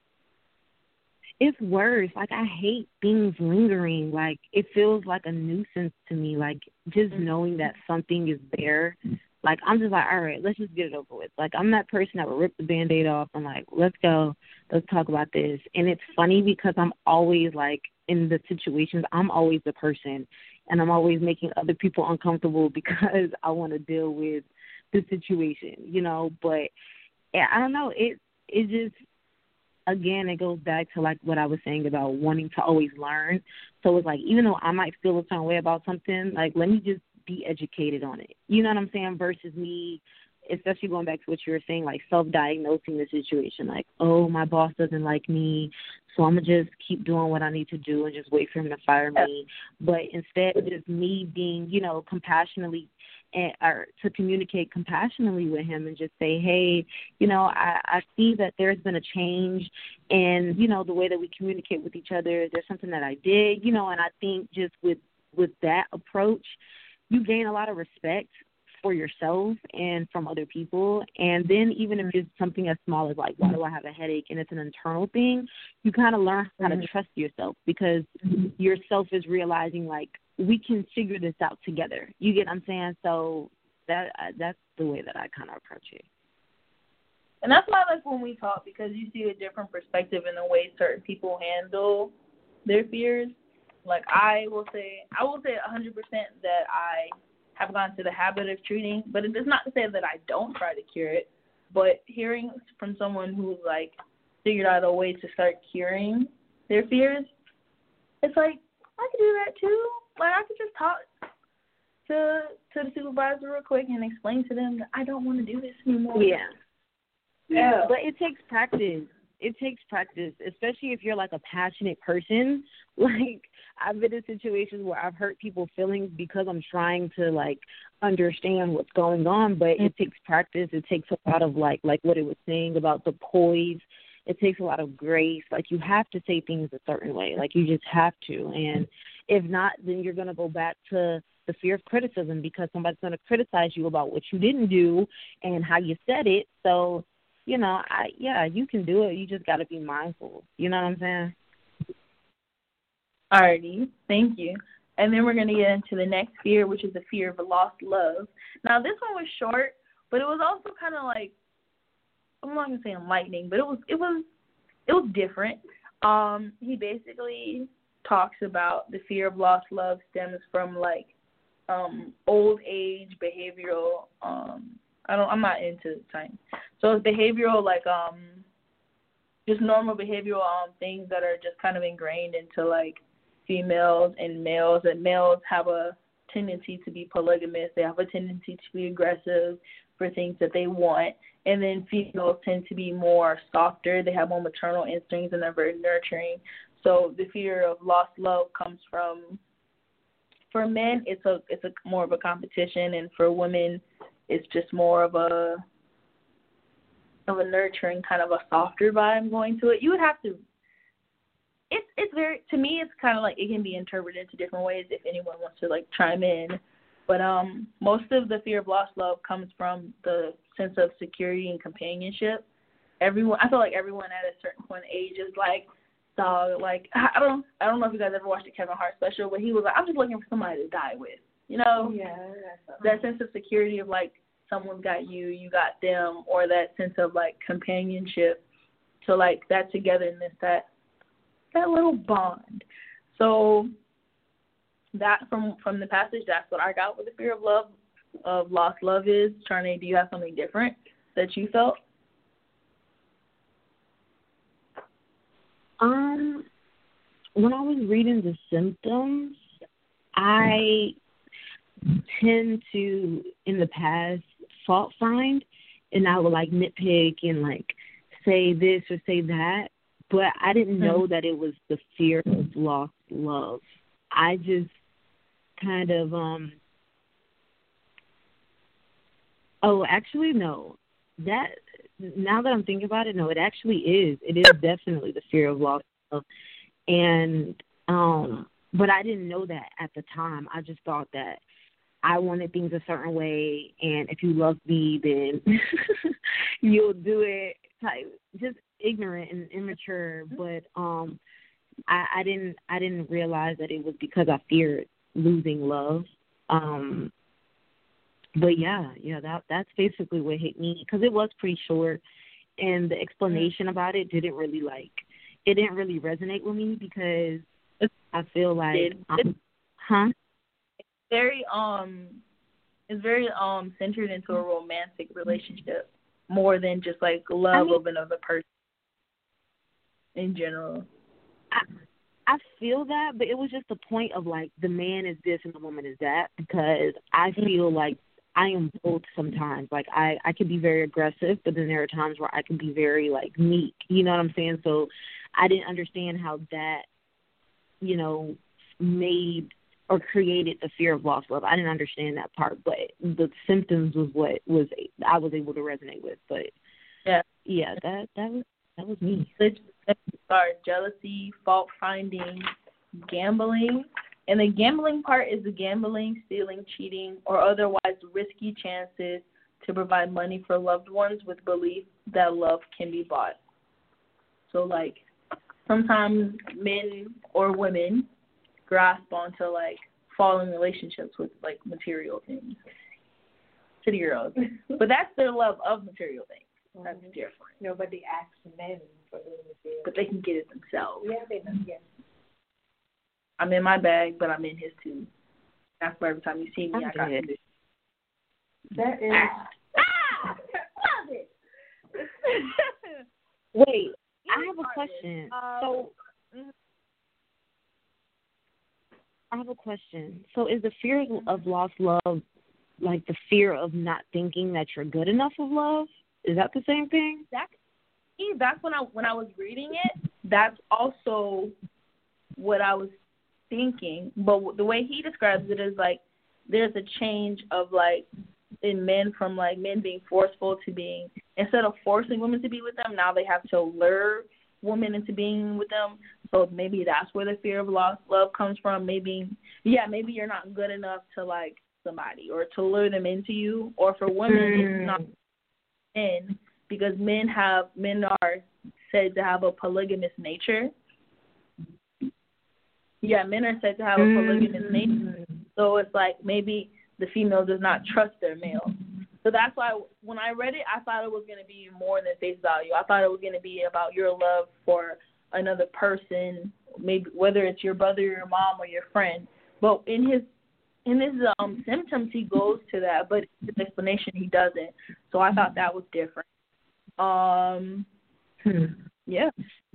it's worse. Like, I hate things lingering. Like, it feels like a nuisance to me. Like, just knowing that something is there. Like, I'm just like, all right, let's just get it over with. Like, I'm that person that will rip the Band-Aid off and, like, let's go. Let's talk about this. And it's funny because I'm always, like, in the situations, I'm always the person. And I'm always making other people uncomfortable because I want to deal with the situation, you know. But, yeah, I don't know. It, it just, again, it goes back to, like, what I was saying about wanting to always learn. So it's like, even though I might feel a certain way about something, like, let me just be educated on it. You know what I'm saying? Versus me, especially going back to what you were saying, like self-diagnosing the situation. Like, oh, my boss doesn't like me, so I'm going to just keep doing what I need to do and just wait for him to fire me. But instead of just me being, you know, compassionately, and, or to communicate compassionately with him and just say, hey, you know, I, I see that there's been a change in, you know, the way that we communicate with each other. There's something that I did, you know, and I think just with, with that approach, you gain a lot of respect for yourself and from other people. And then even if it's something as small as, like, why do I have a headache, and it's an internal thing, you kind of learn how to trust yourself because yourself is realizing, like, we can figure this out together. You get what I'm saying? So that that's the way that I kind of approach it. And that's why I like when we talk, because you see a different perspective in the way certain people handle their fears. Like, I will say, I will say one hundred percent that I have gone to the habit of treating, but it does not to say that I don't try to cure it. But hearing from someone who's, like, figured out a way to start curing their fears, it's like, I could do that too. Like, I could just talk to to the supervisor real quick and explain to them that I don't want to do this anymore. Yeah. Yeah. But it takes practice. it takes practice, especially if you're like a passionate person. Like, I've been in situations where I've hurt people's feelings because I'm trying to like understand what's going on, but it takes practice. It takes a lot of like like what it was saying about the poise. It takes a lot of grace. Like, you have to say things a certain way. Like, you just have to. And if not, then you're going to go back to the fear of criticism, because somebody's going to criticize you about what you didn't do and how you said it. So, you know, I yeah, you can do it. You just got to be mindful. You know what I'm saying? Alrighty, thank you. And then we're going to get into the next fear, which is the fear of lost love. Now, this one was short, but it was also kind of like, I'm not going to say enlightening, but it was it was it was different. Um, he basically talks about the fear of lost love stems from like um, old age behavioral. Um, I don't. I'm not into science, so it's behavioral, like um, just normal behavioral um things that are just kind of ingrained into like females and males. And males have a tendency to be polygamous. They have a tendency to be aggressive for things that they want. And then females tend to be more softer. They have more maternal instincts and they're very nurturing. So the fear of lost love comes from, for men, it's a it's a more of a competition, and for women, it's just more of a of a nurturing, kind of a softer vibe going to it. You would have to. It's it's very, to me, it's kind of like, it can be interpreted into different ways if anyone wants to like chime in. But um, most of the fear of lost love comes from the sense of security and companionship. Everyone, I feel like everyone at a certain point in age is like, dog, like, I don't, I don't know if you guys ever watched the Kevin Hart special, but he was like, I'm just looking for somebody to die with, you know? Yeah. That sense of security of like, someone's got you, you got them, or that sense of like companionship. So like that togetherness, that that little bond. So that from from the passage, that's what I got with the fear of love, of lost love is. Charnay, do you have something different that you felt? Um, when I was reading the symptoms, I tend to, in the past, fault find, and I would like nitpick and like say this or say that, but I didn't know that it was the fear of lost love. I just kind of um oh actually no that now that I'm thinking about it, no, it actually is it is definitely the fear of lost love. And um but I didn't know that at the time. I just thought that I wanted things a certain way, and if you love me, then you'll do it. Type, just ignorant and immature. But um, I, I didn't, I didn't realize that it was because I feared losing love. Um, but yeah, yeah, that that's basically what hit me, because it was pretty short, and the explanation about it didn't really like, it didn't really resonate with me, because I feel like, um, huh. Very um, it's very um centered into a romantic relationship more than just like love I mean, of another person in general. I I feel that, but it was just the point of like the man is this and the woman is that, because I feel like I am both sometimes. Like I I can be very aggressive, but then there are times where I can be very like meek. You know what I'm saying? So I didn't understand how that, you know, made or created the fear of lost love. I didn't understand that part, but the symptoms was what was I was able to resonate with. But yeah, yeah, that that was that was me. Are jealousy, fault finding, gambling, and the gambling part is the gambling, stealing, cheating, or otherwise risky chances to provide money for loved ones with belief that love can be bought. So like sometimes men or women grasp onto like falling relationships with like material things, city girls, but that's their love of material things. That's mm-hmm. different. Nobody asks men for the material, but they can get it themselves. Yeah, they know. Yeah. I'm in my bag, but I'm in his too. That's why every time you see me, I, I got it. That is. Ah! Love it. Wait, I have a question. Um, so. I have a question. So is the fear of lost love like the fear of not thinking that you're good enough of love? Is that the same thing? That, that's when I when I was reading it, that's also what I was thinking. But the way he describes it is like there's a change of like in men from like men being forceful to being, instead of forcing women to be with them, now they have to lure women into being with them. So maybe that's where the fear of lost love comes from. Maybe, yeah, maybe you're not good enough to like somebody or to lure them into you. Or for women, mm. it's not men, because men have men are said to have a polygamous nature. Yeah, men are said to have a polygamous mm. nature. So it's like maybe the female does not trust their male. So that's why when I read it, I thought it was going to be more than face value. I thought it was going to be about your love for another person, maybe whether it's your brother, your mom, or your friend. But in his in his um, symptoms, he goes to that, but in his explanation, he doesn't. So I thought that was different. Um, hmm. Yeah.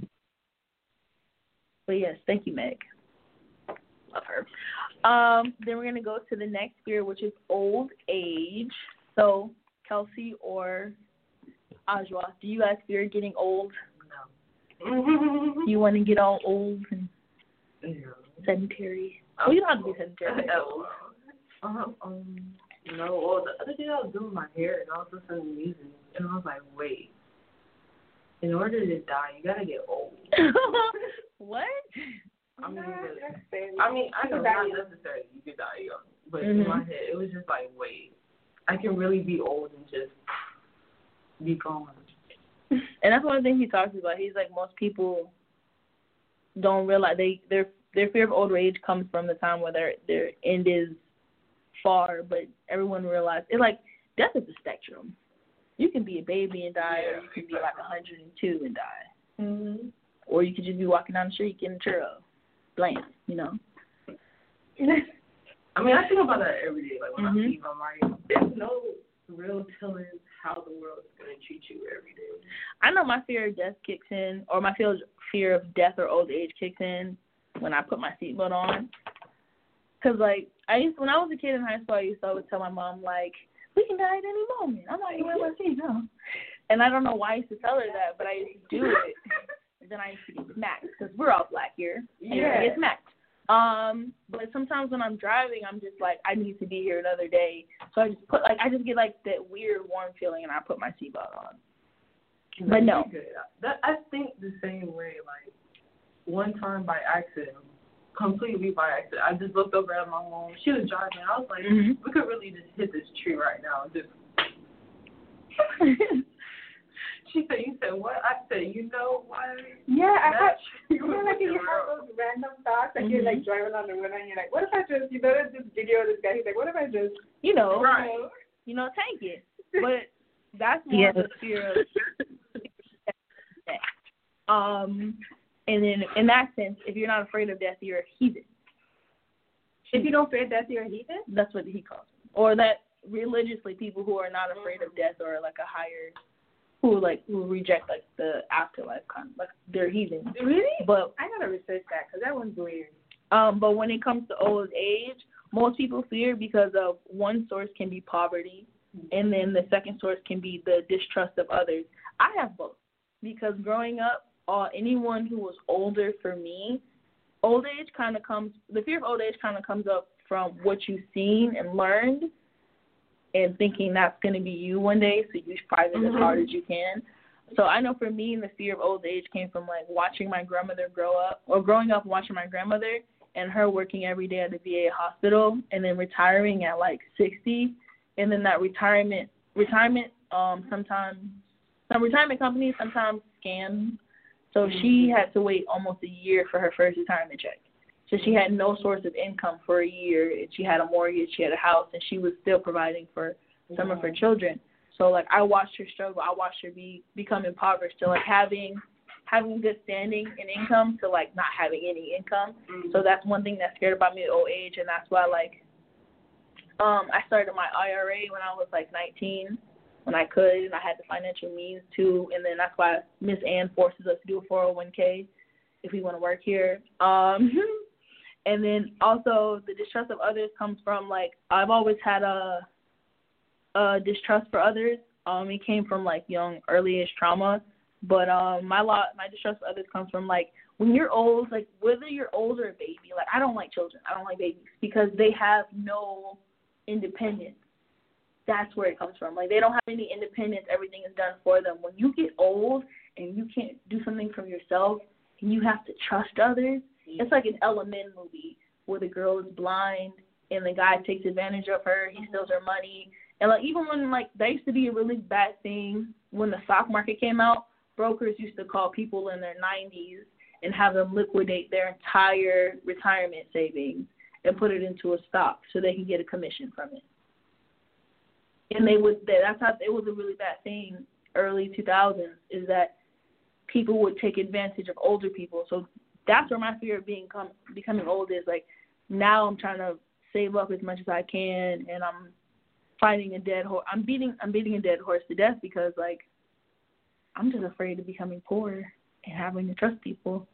But yes, thank you, Meg. Love her. Um, then we're going to go to the next fear, which is old age. So, Kelsey or Ajwa, do you guys fear getting old? No. You want to get all old and yeah. sedentary? Oh, you don't have to be sedentary. No. Um, um, no. Well, the other day I was doing my hair and I was listening to music, and I was like, wait. In order to die, you got to get old. What? I mean, I mean, I know not necessarily you could die young, but mm-hmm. in my head, it was just like, wait, I can really be old and just be gone. And that's one of the things he talks about. He's like, most people don't realize they their their fear of old age comes from the time where their their end is far, but everyone realizes it's like death is a spectrum. You can be a baby and die, yeah, or you can exactly. be like one hundred two and die, mm-hmm. or you could just be walking down the street getting a churro. Bland, you know. I mean, I think about that every day. Like when mm-hmm. I leave, I'm like, there's no real telling how the world is going to treat you every day. I know my fear of death kicks in, or my fear of death or old age kicks in when I put my seatbelt on. Cause like I used, when I was a kid in high school, I used to always tell my mom like, we can die at any moment. I'm not even wearing my seatbelt. And I don't know why I used to tell her that, but I used to do it. Then I used to get smacked because we're all black here. And yeah. I get smacked. Um, but sometimes when I'm driving, I'm just like, I need to be here another day. So I just put like, I just get like that weird warm feeling, and I put my seatbelt on. But no, that, I think the same way. Like one time by accident, completely by accident, I just looked over at my mom. She was driving. I was like, mm-hmm. we could really just hit this tree right now. Just. She said, you said what? I said, you know what? Yeah, I had, you know, like you have those random thoughts, and mm-hmm. you're like driving on the road, and you're like, what if I just, you know, there's this video of this guy, he's like, what if I just, you know, right. you know, you know take it. But that's more yes. of the fear of death. Um, and then in that sense, if you're not afraid of death, you're a heathen. If you don't fear death, you're a heathen? That's what he calls it. Or that religiously, people who are not afraid of death are like a higher... Who like who reject like the afterlife kind of like they're heathens. Really? But I gotta research that because that one's weird. Um, but when it comes to old age, most people fear because of one source can be poverty, and then the second source can be the distrust of others. I have both because growing up, uh, anyone who was older for me, old age kind of comes. The fear of old age kind of comes up from what you've seen and learned. And thinking that's going to be you one day, so you fight it mm-hmm. as hard as you can. So I know for me, the fear of old age came from, like, watching my grandmother grow up, or growing up and watching my grandmother and her working every day at the V A hospital and then retiring at, like, sixty. And then that retirement, retirement um, sometimes, some retirement companies sometimes scam. So mm-hmm. she had to wait almost a year for her first retirement check. So she had no source of income for a year. She had a mortgage, she had a house, and she was still providing for some of her children. So, like, I watched her struggle. I watched her be become impoverished to, like, having having good standing and income to, like, not having any income. Mm-hmm. So that's one thing that's scared about me at old age, and that's why, like, um, I started my I R A when I was, like, nineteen, when I could, and I had the financial means to, and then that's why Miss Ann forces us to do a four oh one k if we want to work here. Um And then also the distrust of others comes from, like, I've always had a, a distrust for others. Um, it came from, like, young, early-ish trauma. But um, my lot, my distrust of others comes from like when you're old, like whether you're old or a baby. Like I don't like children. I don't like babies because they have no independence. That's where it comes from. Like they don't have any independence. Everything is done for them. When you get old and you can't do something for yourself and you have to trust others, it's like an Element movie where the girl is blind and the guy takes advantage of her. He steals her money. And like even when like that used to be a really bad thing when the stock market came out. Brokers used to call people in their nineties and have them liquidate their entire retirement savings and put it into a stock so they could get a commission from it. And they would, that's how, it was a really bad thing early two thousands is that people would take advantage of older people. So that's where my fear of being come, becoming old is. Like now I'm trying to save up as much as I can and I'm fighting a dead horse. I'm beating, I'm beating a dead horse to death because like, I'm just afraid of becoming poor and having to trust people.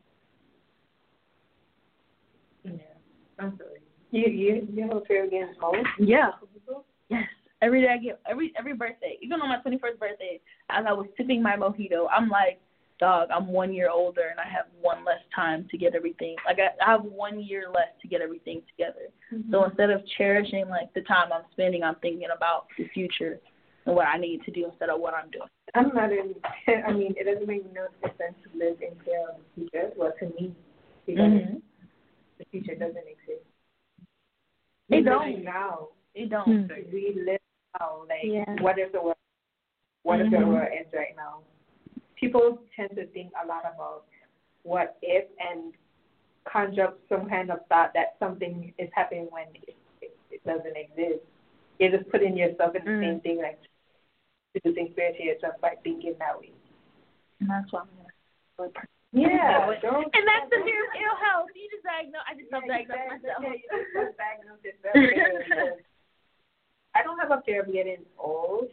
Yeah, I'm sorry. You you you have a fear of getting old? Yeah. Yes. Every day I get every every birthday, even on my twenty-first birthday, as I was sipping my mojito, I'm like, dog, I'm one year older and I have one less time to get everything. Like I, I have one year less to get everything together. Mm-hmm. So instead of cherishing like the time I'm spending, I'm thinking about the future and what I need to do instead of what I'm doing. I'm not in, I mean, it doesn't make no sense to live in fear of the future. Well, to me, because mm-hmm. the future doesn't exist. We it don't. Now. It don't. Mm-hmm. We live now. Like, yeah. what if the world, what mm-hmm. if the world ends right now? People tend to think a lot about what if and conjure up some kind of thought that something is happening when it, it, it doesn't exist. You're just putting yourself in the mm-hmm. same thing, like, producing fear to yourself by thinking that way. And that's why I'm going to Yeah. Don't, and that's the fear of ill health. You just diagnose, I just self-diagnose yeah, myself. Yeah, you just self-diagnose yourself. I don't have a fear of getting old.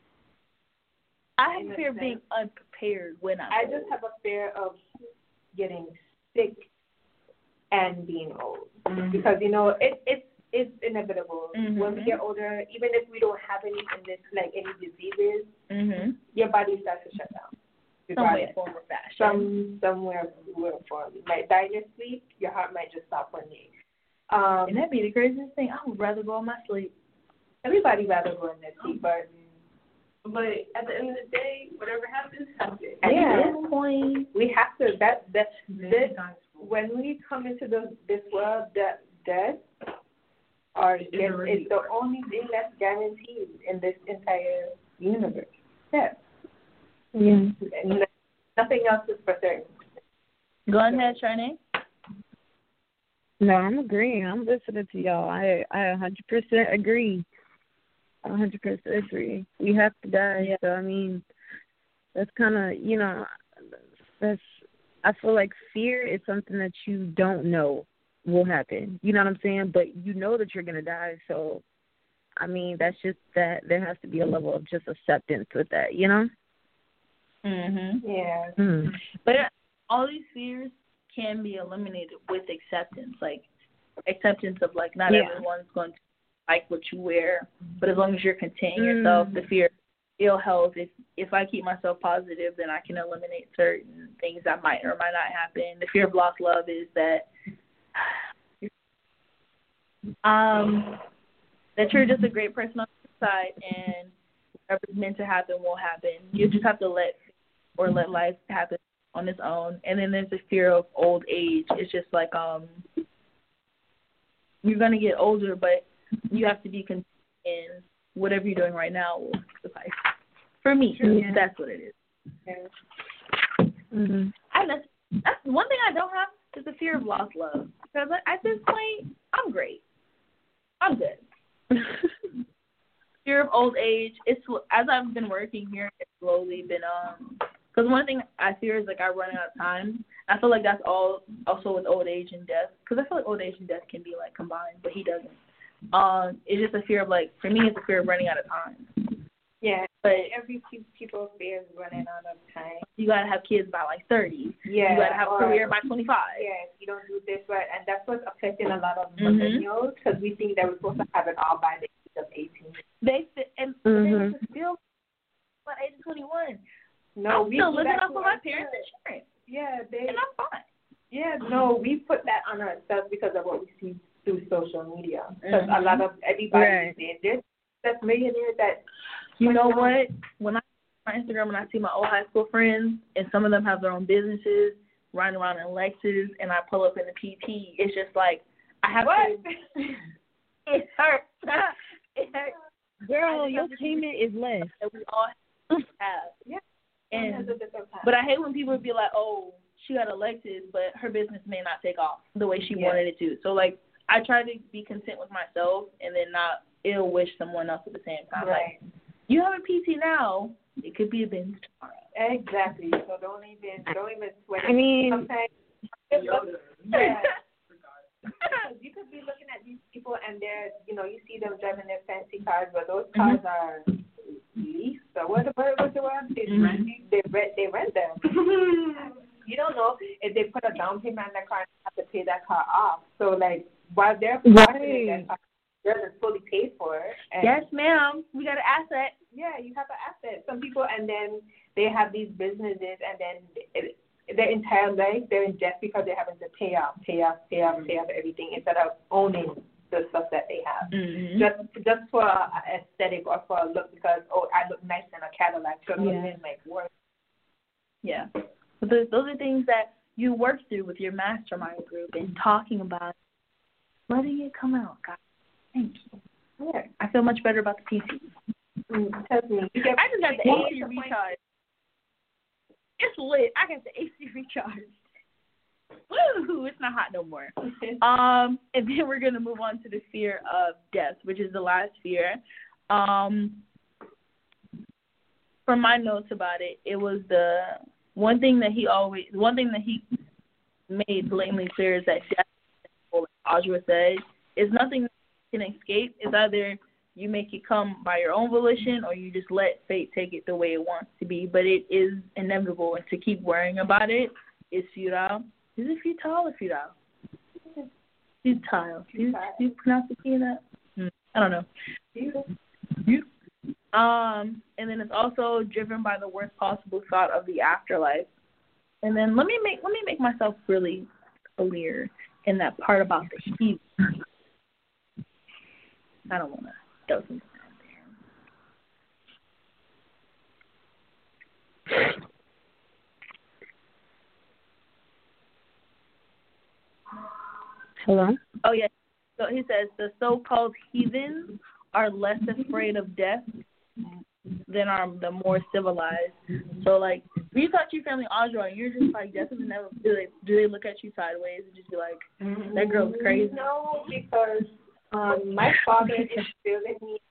I have a fear of being unprepared when I'm I old. just have a fear of getting sick and being old. Mm-hmm. Because, you know, it, it's, it's inevitable. Mm-hmm. When we get older, even if we don't have any this, like any diseases, mm-hmm. your body starts to shut down. Somewhere form or fashion. Some somewhere form. You might die in your sleep. Your heart might just stop one day. Um, and that'd be the craziest thing. I would rather go in my sleep. Everybody rather go in their sleep, but but at the end of the day, whatever happens, happens. At yeah. this point, we have to. That that this when we come into the this world, that death. Or it's, it's the only thing that's guaranteed in this entire universe. Yeah. Yeah. And nothing else is for certain. Go ahead, Charnay. No, I'm agreeing. I'm listening to y'all. I I one hundred percent agree. one hundred percent agree. We have to die. Yeah. So, I mean, that's kind of, you know, that's, I feel like fear is something that you don't know will happen. You know what I'm saying? But you know that you're going to die. So, I mean, that's just that there has to be a level of just acceptance with that, you know? Mhm. Yeah. Mm. But all these fears can be eliminated with acceptance. Like, acceptance of, like, not yeah. everyone's going to like what you wear. But as long as you're content mm. yourself, the fear of ill health, if, if I keep myself positive, then I can eliminate certain things that might or might not happen. The fear of lost love is that Um, that you're just a great person on the side, and whatever's meant to happen will happen. You just have to let or let life happen on its own. And then there's the fear of old age. It's just like um, you're gonna get older, but you have to be content in whatever you're doing right now will suffice. For me, yeah. that's what it is. Yeah. Mm-hmm. I that's, that's one thing I don't have is the fear of lost love. Because at this point, I'm great. I'm good. Fear of old age. It's as I've been working here, it's slowly been um. Because one thing I fear is like I run out of time. I feel like that's all also with old age and death. Because I feel like old age and death can be like combined, but he doesn't. Um, it's just a fear of like for me, it's a fear of running out of time. Yeah, but every people fear running out of time. You gotta have kids by like thirty. Yeah, you gotta have a career by twenty-five. Yeah, you don't do this right, and that's what's affecting a lot of millennials because mm-hmm. we think that we're supposed to have it all by the age of eighteen. They and mm-hmm. they feel by age of twenty-one. No, I'm we still do living that off to of my ourselves. parents' insurance, Yeah, they. and I'm fine. Yeah, no, we put that on ourselves because of what we see through social media. Because mm-hmm. a lot of everybody right. these days, there's millionaires that. You know what? When I on my Instagram and I see my old high school friends, and some of them have their own businesses, riding around in Lexus, and I pull up in the P T, it's just like I have what? to. It hurts. It hurts. Girl, your payment is less. That we all have. Yeah. And but I hate when people be like, "Oh, she got a Lexus, but her business may not take off the way she yeah. wanted it to." So like, I try to be content with myself and then not ill wish someone else at the same time. Right. Like, you have a P T now, it could be a Benz tomorrow. Exactly. So don't even don't even sweat. I mean, sometimes yeah. You could be looking at these people and they're, you know, you see them driving their fancy cars, but those cars mm-hmm. are leased. So what the word? What's the word? They mm-hmm. rent. They rent. They rent them. You don't know if they put a down payment on their car and have to pay that car off. So like while they're right. their car, they're fully paid for. And yes, ma'am. We got an asset. Yeah, you have an asset. Some people, and then they have these businesses, and then it, their entire life they're in debt because they're having to pay off, pay off, pay off, pay off everything instead of owning the stuff that they have. Mm-hmm. Just just for aesthetic or for a look because, oh, I look nice in a Cadillac. So yeah. it like work. Yeah. But those, those are things that you work through with your mastermind group and talking about it, letting it come out. God, thank you. Yeah. I feel much better about the P T. Mm, trust me. You get, I just got the A C recharged. It's lit. I got the A C recharged. Woo! It's not hot no more. um, and then we're gonna move on to the fear of death, which is the last fear. Um, from my notes about it, it was the one thing that he always, one thing that he made blatantly clear is that death, like Audra said, is nothing that you can escape. It's either you make it come by your own volition or you just let fate take it the way it wants to be. But it is inevitable, and to keep worrying about it is futile. Is it futile or futile? Futile. Do you, do you pronounce the T in that? Hmm. I don't know. Futile. Um, and then it's also driven by the worst possible thought of the afterlife. And then let me make let me make myself really clear in that part about the heat. I don't want to throw something out there. Hello? Oh, yeah. So he says the so-called heathens are less afraid of death than are the more civilized. So, like, when you talk to your family, Audra, and you're just like, death is never, do they, do they look at you sideways and just be like, that girl's crazy? No, because um, my father instilled in me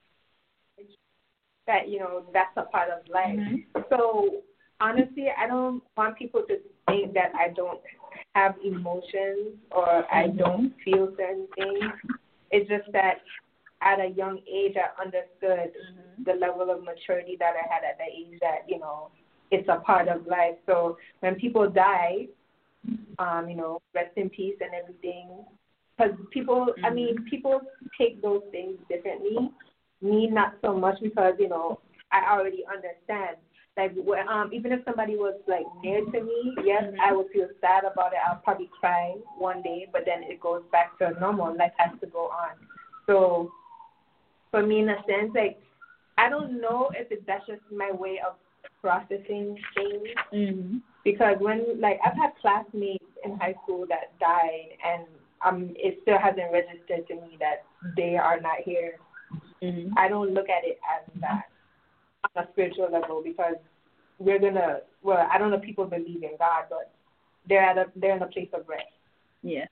that, you know, that's a part of life. Mm-hmm. So, honestly, I don't want people to think that I don't have emotions or mm-hmm. I don't feel certain things. It's just that at a young age, I understood mm-hmm. the level of maturity that I had at the age that, you know, it's a part of life. So when people die, um, you know, rest in peace and everything. Because people, mm-hmm. I mean, people take those things differently. Me, not so much because, you know, I already understand. Like, um, even if somebody was, like, near to me, yes, mm-hmm. I would feel sad about it. I'll probably cry one day, but then it goes back to normal. Life has to go on. So for me, in a sense, like, I don't know if it, that's just my way of processing things. Mm-hmm. Because when, like, I've had classmates in high school that died, and um, it still hasn't registered to me that they are not here. Mm-hmm. I don't look at it as that on a spiritual level because we're going to, well, I don't know if people believe in God, but they're at a, they're in a place of rest. Yeah.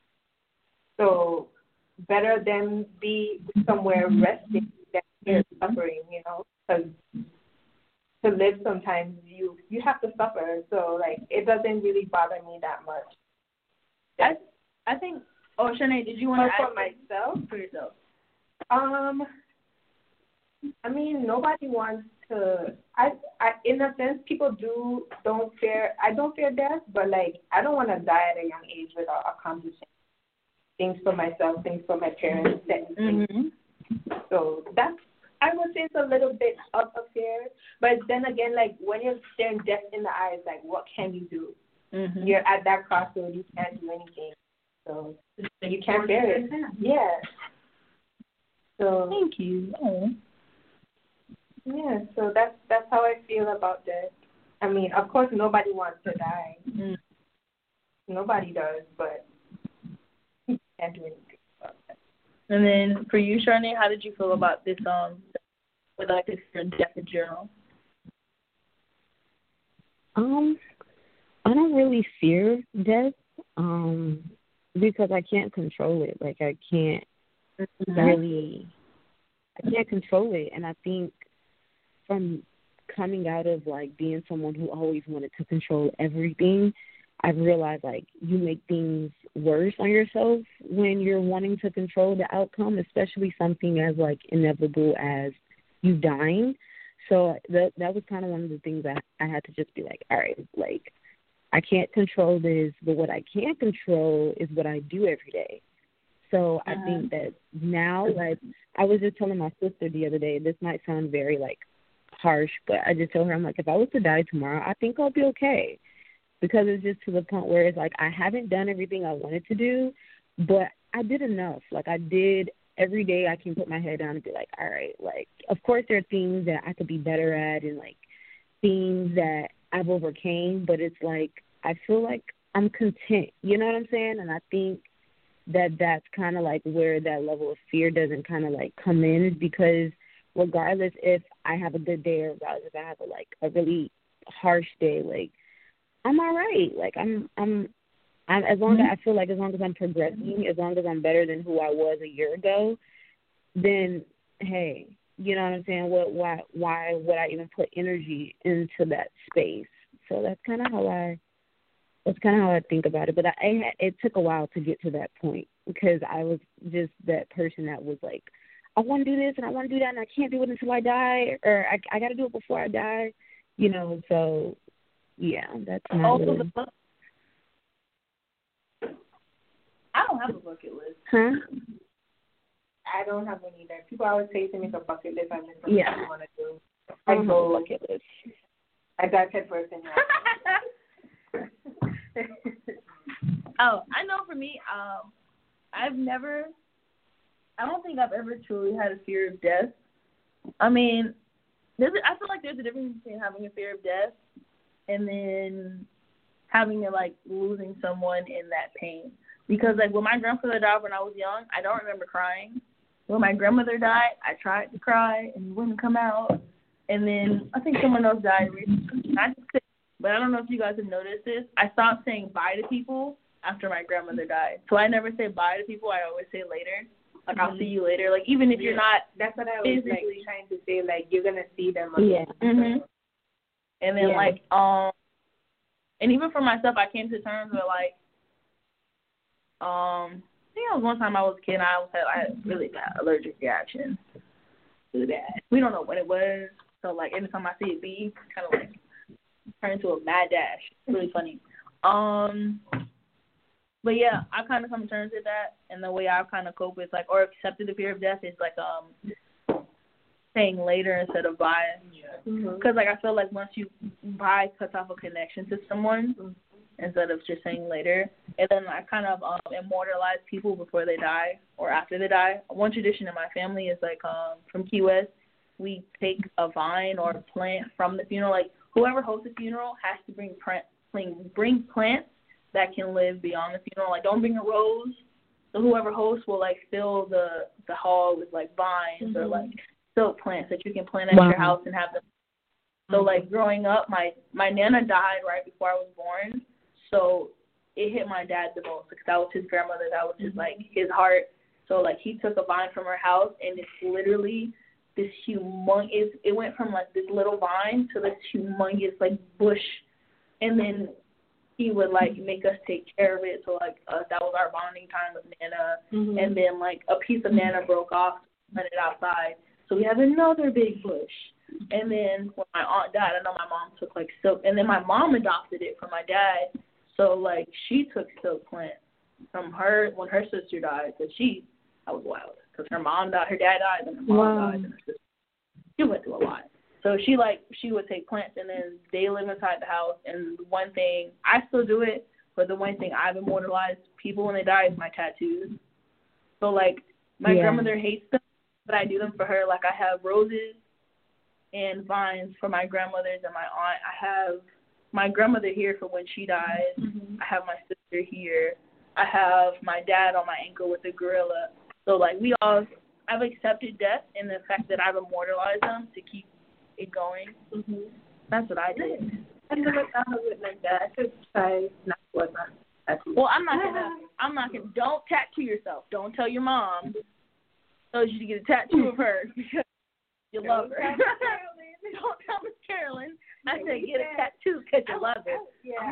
So better them be somewhere resting than here suffering, you know, because to live sometimes you, you have to suffer. So, like, it doesn't really bother me that much. I, I think, oh, Shanae, did you want to for ask myself? For yourself. Um, I mean, nobody wants to, I, I, in a sense, people do, don't fear, I don't fear death, but, like, I don't want to die at a young age without accomplishing things for myself, things for my parents, mm-hmm. things. So that's, I would say it's a little bit of a fear, but then again, like when you're staring death in the eyes, like what can you do? Mm-hmm. You're at that crossroad, you can't do anything, so you can't bear it. Yeah. So thank you. Oh. Yeah, so that's that's how I feel about death. I mean, of course, nobody wants to die. Mm. Nobody does, but you can't do anything about that. And then for you, Sharnay, how did you feel about this um with like this death in general? Um, I don't really fear death, um, because I can't control it. Like I can't mm-hmm. really, I can't control it, and I think from coming out of like being someone who always wanted to control everything, I've realized like you make things worse on yourself when you're wanting to control the outcome, especially something as like inevitable as you dying. So that that was kind of one of the things that I had to just be like, all right, like I can't control this, but what I can control is what I do every day. So uh-huh. I think that now, like I was just telling my sister the other day, this might sound very like harsh, but I just told her, I'm like, if I was to die tomorrow, I think I'll be okay. Because it's just to the point where it's like I haven't done everything I wanted to do, but I did enough. Like I did every day I can put my head down and be like, all right, like, of course there are things that I could be better at and like things that I've overcame, but it's like I feel like I'm content. You know what I'm saying? And I think that that's kind of like where that level of fear doesn't kind of like come in, is because regardless if I have a good day or regardless if I have a, like a really harsh day, like I'm all right. Like I'm, I'm, I'm as long mm-hmm. as I feel like as long as I'm progressing, as long as I'm better than who I was a year ago, then hey, you know what I'm saying? What, why, why would I even put energy into that space? So that's kind of how I, that's kind of how I think about it. But I, I, it took a while to get to that point because I was just that person that was like, I want to do this and I want to do that and I can't do it until I die, or I, I got to do it before I die, you know. So yeah, that's my oh, little... I don't have a bucket list. Huh? I don't have one either. People always say to make a bucket list. I'm just something yeah. I want to do. I don't have a bucket list. I got head first in Oh, I know for me, um, I've never, I don't think I've ever truly had a fear of death. I mean, there's a, I feel like there's a difference between having a fear of death and then having it like losing someone in that pain. Because like when my grandfather died when I was young, I don't remember crying. When my grandmother died, I tried to cry and it wouldn't come out. And then I think someone else died recently. I just couldn't. But I don't know if you guys have noticed this. I stopped saying bye to people after my grandmother died. So I never say bye to people. I always say later. Like, mm-hmm. I'll see you later. Like, even if yeah. you're not That's what I was, physically like, trying to say. Like, you're going to see them again. Yeah. Mm-hmm. And then, yeah. like, um, and even for myself, I came to terms with, like, um, I think it was one time I was a kid and I, was, I had a really bad allergic reaction to that. We don't know what it was. So, like, anytime I see it be, kind of, like, turn into a mad dash. It's really funny. Um, but yeah, I kind of come to terms with that, and the way I've kind of coped with like or accepted the fear of death is like um saying later instead of bye. Because mm-hmm. like I feel like once you bye cuts off a connection to someone mm-hmm. instead of just saying later, and then I kind of um, immortalize people before they die or after they die. One tradition in my family is like um from Key West, we take a vine or a plant from the funeral. Like whoever hosts the funeral has to bring plant, bring plants that can live beyond the funeral. Like, don't bring a rose. So whoever hosts will, like, fill the, the hall with, like, vines mm-hmm. or, like, silk plants that you can plant at wow. your house and have them. So, mm-hmm. like, growing up, my, my Nana died right before I was born. So it hit my dad the most because that was his grandmother. That was just, like, his heart. So, like, he took a vine from her house, and it's literally this humongous, it went from, like, this little vine to this humongous, like, bush. And then he would, like, make us take care of it. So, like, uh, that was our bonding time with Nana. Mm-hmm. And then, like, a piece of Nana broke off, put it outside. So we have another big bush. And then when my aunt died, I know my mom took, like, silk. And then my mom adopted it from my dad. So, like, she took silk plants from her when her sister died. Because she, that was wild. Because her mom died, her dad died, and her mom wow. died, and her sister. she went through a lot. So she like she would take plants and then they live inside the house. And the one thing I still do it, but the one thing I've immortalized people when they die is my tattoos. So like my yeah. grandmother hates them, but I do them for her. Like I have roses and vines for my grandmothers and my aunt. I have my grandmother here for when she dies. Mm-hmm. I have my sister here. I have my dad on my ankle with a gorilla. So like we all, I've accepted death and the fact that I've immortalized them to keep it going. Mm-hmm. That's what I did. I never thought of it like that. I could try not what not tattoo. Well, I'm not gonna. I'm not gonna. Don't tattoo yourself. Don't tell your mom. Told you to get a tattoo of her because you love her. Don't tell Miss Carolyn. I said get a tattoo because you love her.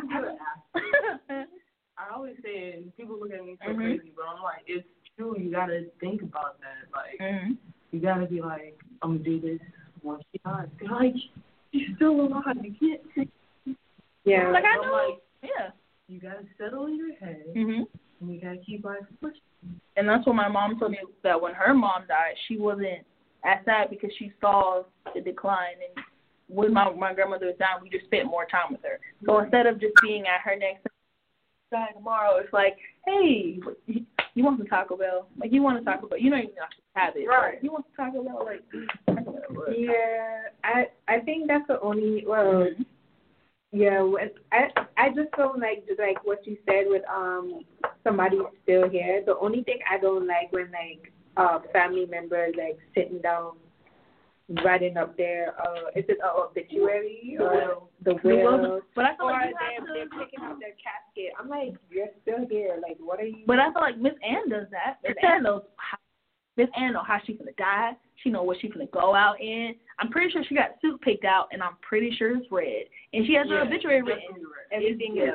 Yeah. I always say, and people look at me so mm-hmm. crazy, but I'm like, it's true. You gotta think about that. Like, mm-hmm. you gotta be like, I'm gonna do this once she dies. Like, she's still alive. You can't take. Yeah. Like I know. Like, yeah. You gotta settle in your head, mm-hmm. and you gotta keep life pushing. And that's what my mom told me, that when her mom died, she wasn't as sad because she saw the decline. And when my my grandmother was down, we just spent more time with her. So mm-hmm. instead of just being at her next die tomorrow, it's like, hey, you want some Taco Bell? Like, you want a Taco Bell? You don't even have it. Right. You want some Taco Bell? Like, Taco Bell. Yeah, I I think that's the only, well, mm-hmm. yeah, when, I I just don't like, just like what you said with um somebody still here. The only thing I don't like when, like, uh, family members, like, sitting down, writing up their, uh, is it an obituary or the will? But I feel or like they're, to... they're picking up their casket. I'm like, you're still here. Like, what are you? But I feel like Miss Ann does that. Miss Ann knows how, Miss Ann knows how she's gonna die. She knows what she's gonna go out in. I'm pretty sure she got the suit picked out, and I'm pretty sure it's red. And she has yeah, her obituary written. Everything is.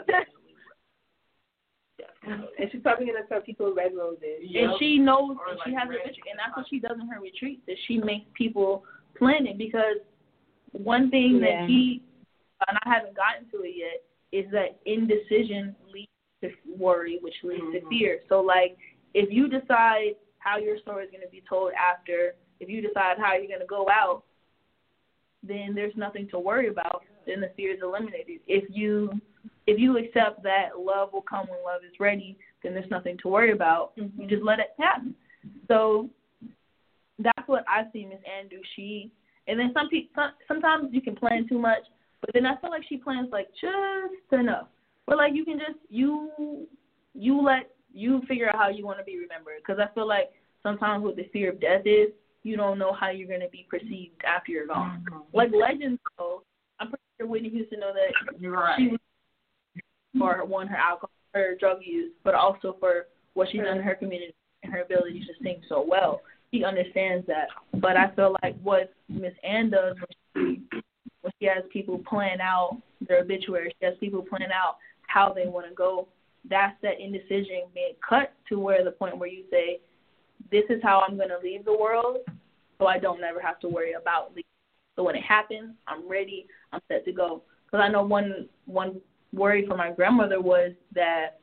And she's probably gonna tell people red roses. Yep. And she knows, or and like she has red, a obituary, and that's what she does in her retreats. Is she makes people plan it, because one thing yeah. that he, and I haven't gotten to it yet, is that indecision leads to worry, which leads mm-hmm. to fear. So like, if you decide how your story is going to be told after, if you decide how you're going to go out, then there's nothing to worry about. Then the fear is eliminated. If you if you accept that love will come when love is ready, then there's nothing to worry about. Mm-hmm. You just let it happen. So that's what I see Miss Ann do. She, and then some people, sometimes you can plan too much, but then I feel like she plans like just enough. But like you can just you you let you figure out how you want to be remembered. Because I feel like sometimes what the fear of death is, you don't know how you're going to be perceived after you're gone. Mm-hmm. Like legends know. I'm pretty sure Whitney Houston know that you're right. She was for one, her alcohol, her drug use, but also for what she's done in her community and her ability to sing so well. She understands that. But I feel like what Miss Ann does when she, when she has people plan out their obituary, she has people plan out how they want to go, that's that indecision being cut to where the point where you say, this is how I'm going to leave the world, so I don't never have to worry about leaving. So when it happens, I'm ready, I'm set to go. Because I know one one worry for my grandmother was that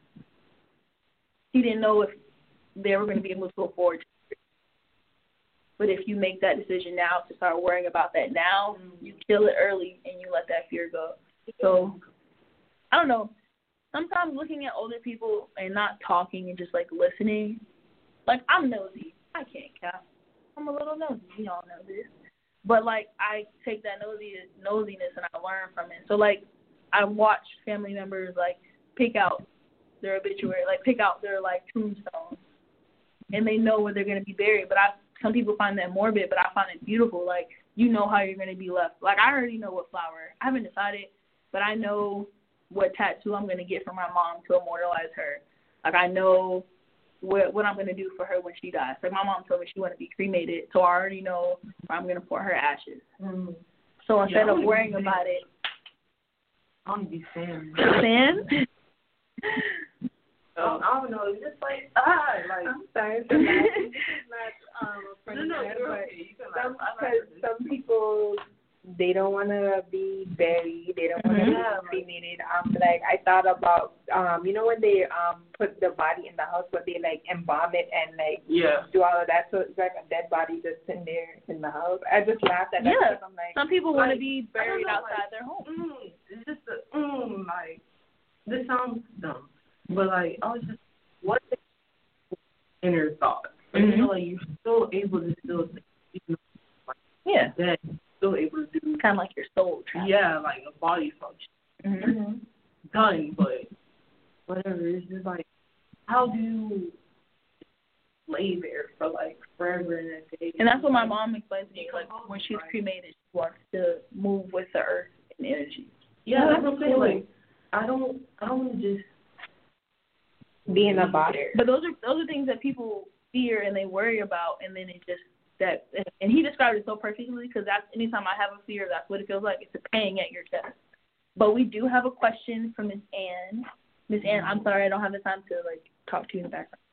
she didn't know if they were going to be able to afford to. But if you make that decision now to start worrying about that now, mm-hmm. you kill it early and you let that fear go. So, I don't know. Sometimes looking at older people and not talking and just, like, listening, like, I'm nosy. I can't count. I'm a little nosy. We all know this. But, like, I take that nosy, nosiness and I learn from it. So, like, I watch family members, like, pick out their obituary, like, pick out their, like, tombstones. And they know where they're going to be buried. But I, some people find that morbid, but I find it beautiful. Like, you know how you're going to be left. Like, I already know what flower. I haven't decided, but I know what tattoo I'm going to get from my mom to immortalize her. Like, I know what what I'm going to do for her when she dies. Like, my mom told me she wanted to be cremated, so I already know where I'm going to pour her ashes. Mm. So instead yeah, of worrying about it, I want to be Sam. Sam? Oh, I don't know. It's just like, ah, like. I'm sorry for laughing. This is not um, a funny no, no, matter, you're but okay. You can some, laugh. because some people they don't want to be buried. They don't want to Mhm. be cremated. Um, like I thought about, um, you know, when they um put the body in the house, but they like embalm it and like Yeah. do all of that. So it's like a dead body just sitting there in the house. I just laughed at that Yeah. because I'm like, Some people want to Like, be I don't buried know, outside like, their home. Mm, it's just a, mm, like, this sounds dumb, but like, I was just, what is inner thoughts? Like, you know, like, you're still able to still think, even though, like, Yeah. dead, you're still able to do, Kind of like your soul travel. yeah, like a body function. Mhm. Done, but whatever, it's just like, how do you lay there for like forever and a day? And that's what my mom explained to me. Like when she's cremated, she wants to move with the earth and energy. Yeah, that's what I'm saying. Like, I don't, I don't want to just be in a body. But those are those are things that people fear and they worry about, and then it just that. And he described it so perfectly because that's anytime I have a fear, that's what it feels like. It's a pang at your chest. But we do have a question from Miss Ann. Miss Ann, I'm sorry I don't have the time to like talk to you in the background.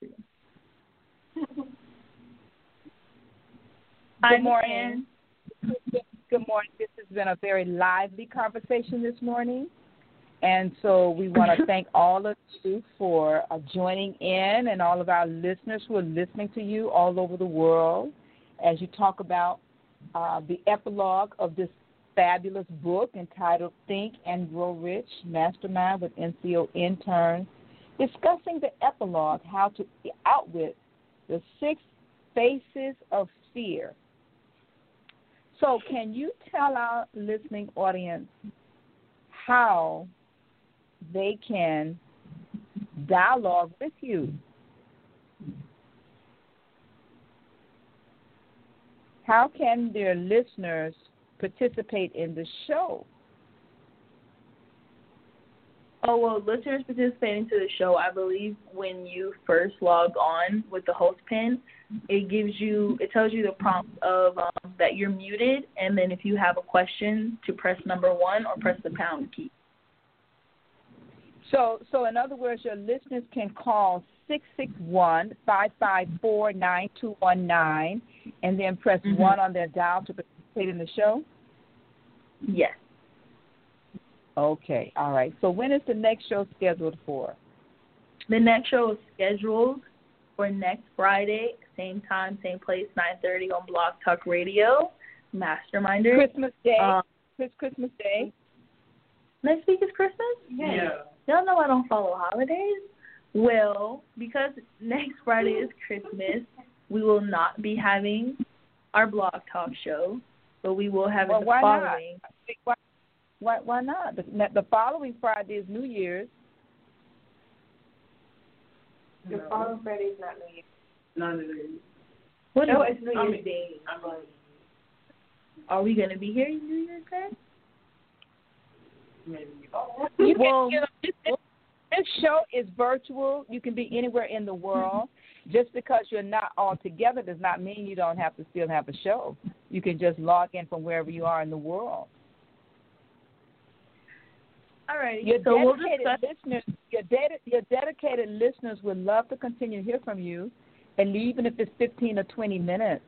Hi, Good morning. Good morning. This has been a very lively conversation this morning. And so we want to thank all of you for uh, joining in and all of our listeners who are listening to you all over the world as you talk about uh, the epilogue of this fabulous book entitled Think and Grow Rich, Mastermind with N C O Interns, discussing the epilogue, how to outwit the six faces of fear. So can you tell our listening audience how they can dialogue with you? How can their listeners participate in the show? Oh, well, listeners participating to the show, I believe when you first log on with the host pin, it gives you, it tells you the prompt of um, that you're muted, and then if you have a question, to press number one or press the pound key. So, so in other words, your listeners can call six six one, five five four, nine two one nine and then press Mm-hmm. one on their dial to participate in the show? Yes. Okay, all right. So when is the next show scheduled for? The next show is scheduled for next Friday, same time, same place, nine thirty on Blog Talk Radio, Masterminder. Christmas Day. Um, It's Christmas Day. Next week is Christmas? Yeah. Y'all know I don't follow holidays. Well, because next Friday is Christmas, we will not be having our Blog Talk show, but we will have Well, it the why following. not? Why, why, why not? The, the following Friday is New Year's. The No. following Friday is not New Year's. Not New Year's. What No, is- it's New I Year's mean, Day. I mean, Are we going to be here New Year's Day? maybe. You can, Well, you know, this, this show is virtual. You can be anywhere in the world. Just because you're not all together does not mean you don't have to still have a show. You can just log in from wherever you are in the world. all right. Your So we'll dedicated discuss. listeners, your, ded- your dedicated listeners would love to continue to hear from you, and even if it's fifteen or twenty minutes.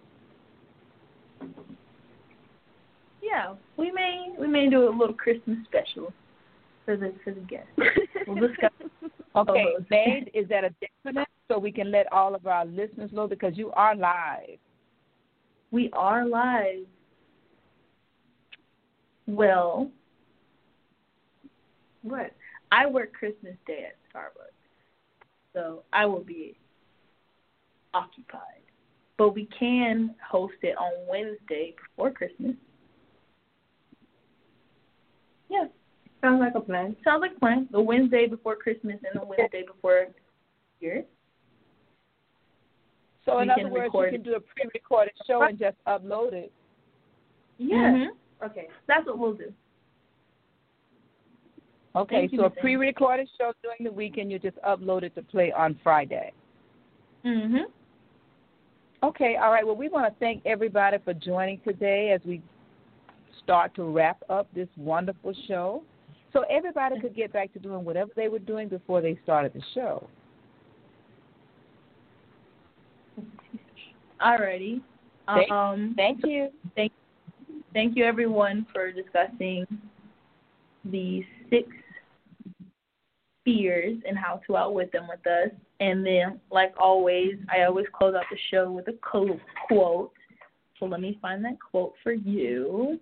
Yeah, we may we may do a little Christmas special for the for the guests. We'll discuss. Okay, Oh. Made, is that a definite so we can let all of our listeners know because you are live? We are live. Well, What? I work Christmas Day at Starbucks, so I will be occupied. But we can host it on Wednesday before Christmas. Yeah, Sounds like a plan. sounds like a plan. The Wednesday before Christmas and the Wednesday before New So We in can other words, record you can do a pre-recorded show and just upload it. Yeah. Mm-hmm. Okay. That's what we'll do. Okay, Thank you, so a Miz Ann. pre-recorded show during the weekend, you just upload it to play on Friday. Mm-hmm. Okay, all right. Well, we want to thank everybody for joining today as we start to wrap up this wonderful show. So everybody could get back to doing whatever they were doing before they started the show. Alrighty. Thank- Um, Thank you. Thank thank you, everyone, for discussing the six fears and how to outwit them with us. And then, like always, I always close out the show with a co- quote. So let me find that quote for you.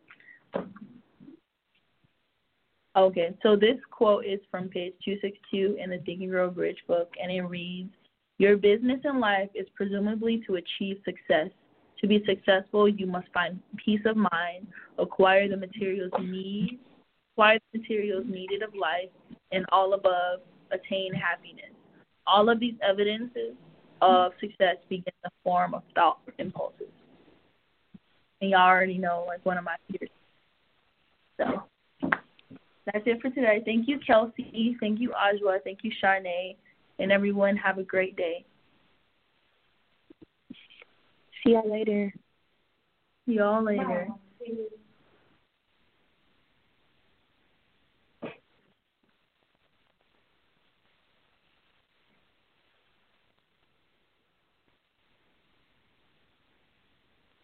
Okay, so this quote is from page two sixty-two in the Think and Grow Rich book, and it reads, "Your business in life is presumably to achieve success. To be successful, you must find peace of mind, acquire the materials you need, acquire the materials needed of life, and all above, attain happiness. All of these evidences of success begin in the form of thought impulses." And y'all already know, like, one of my fears. So that's it for today. Thank you, Kelsey. Thank you, Ajwa. Thank you, Sharnae. And everyone, have a great day. See y'all later. See y'all later.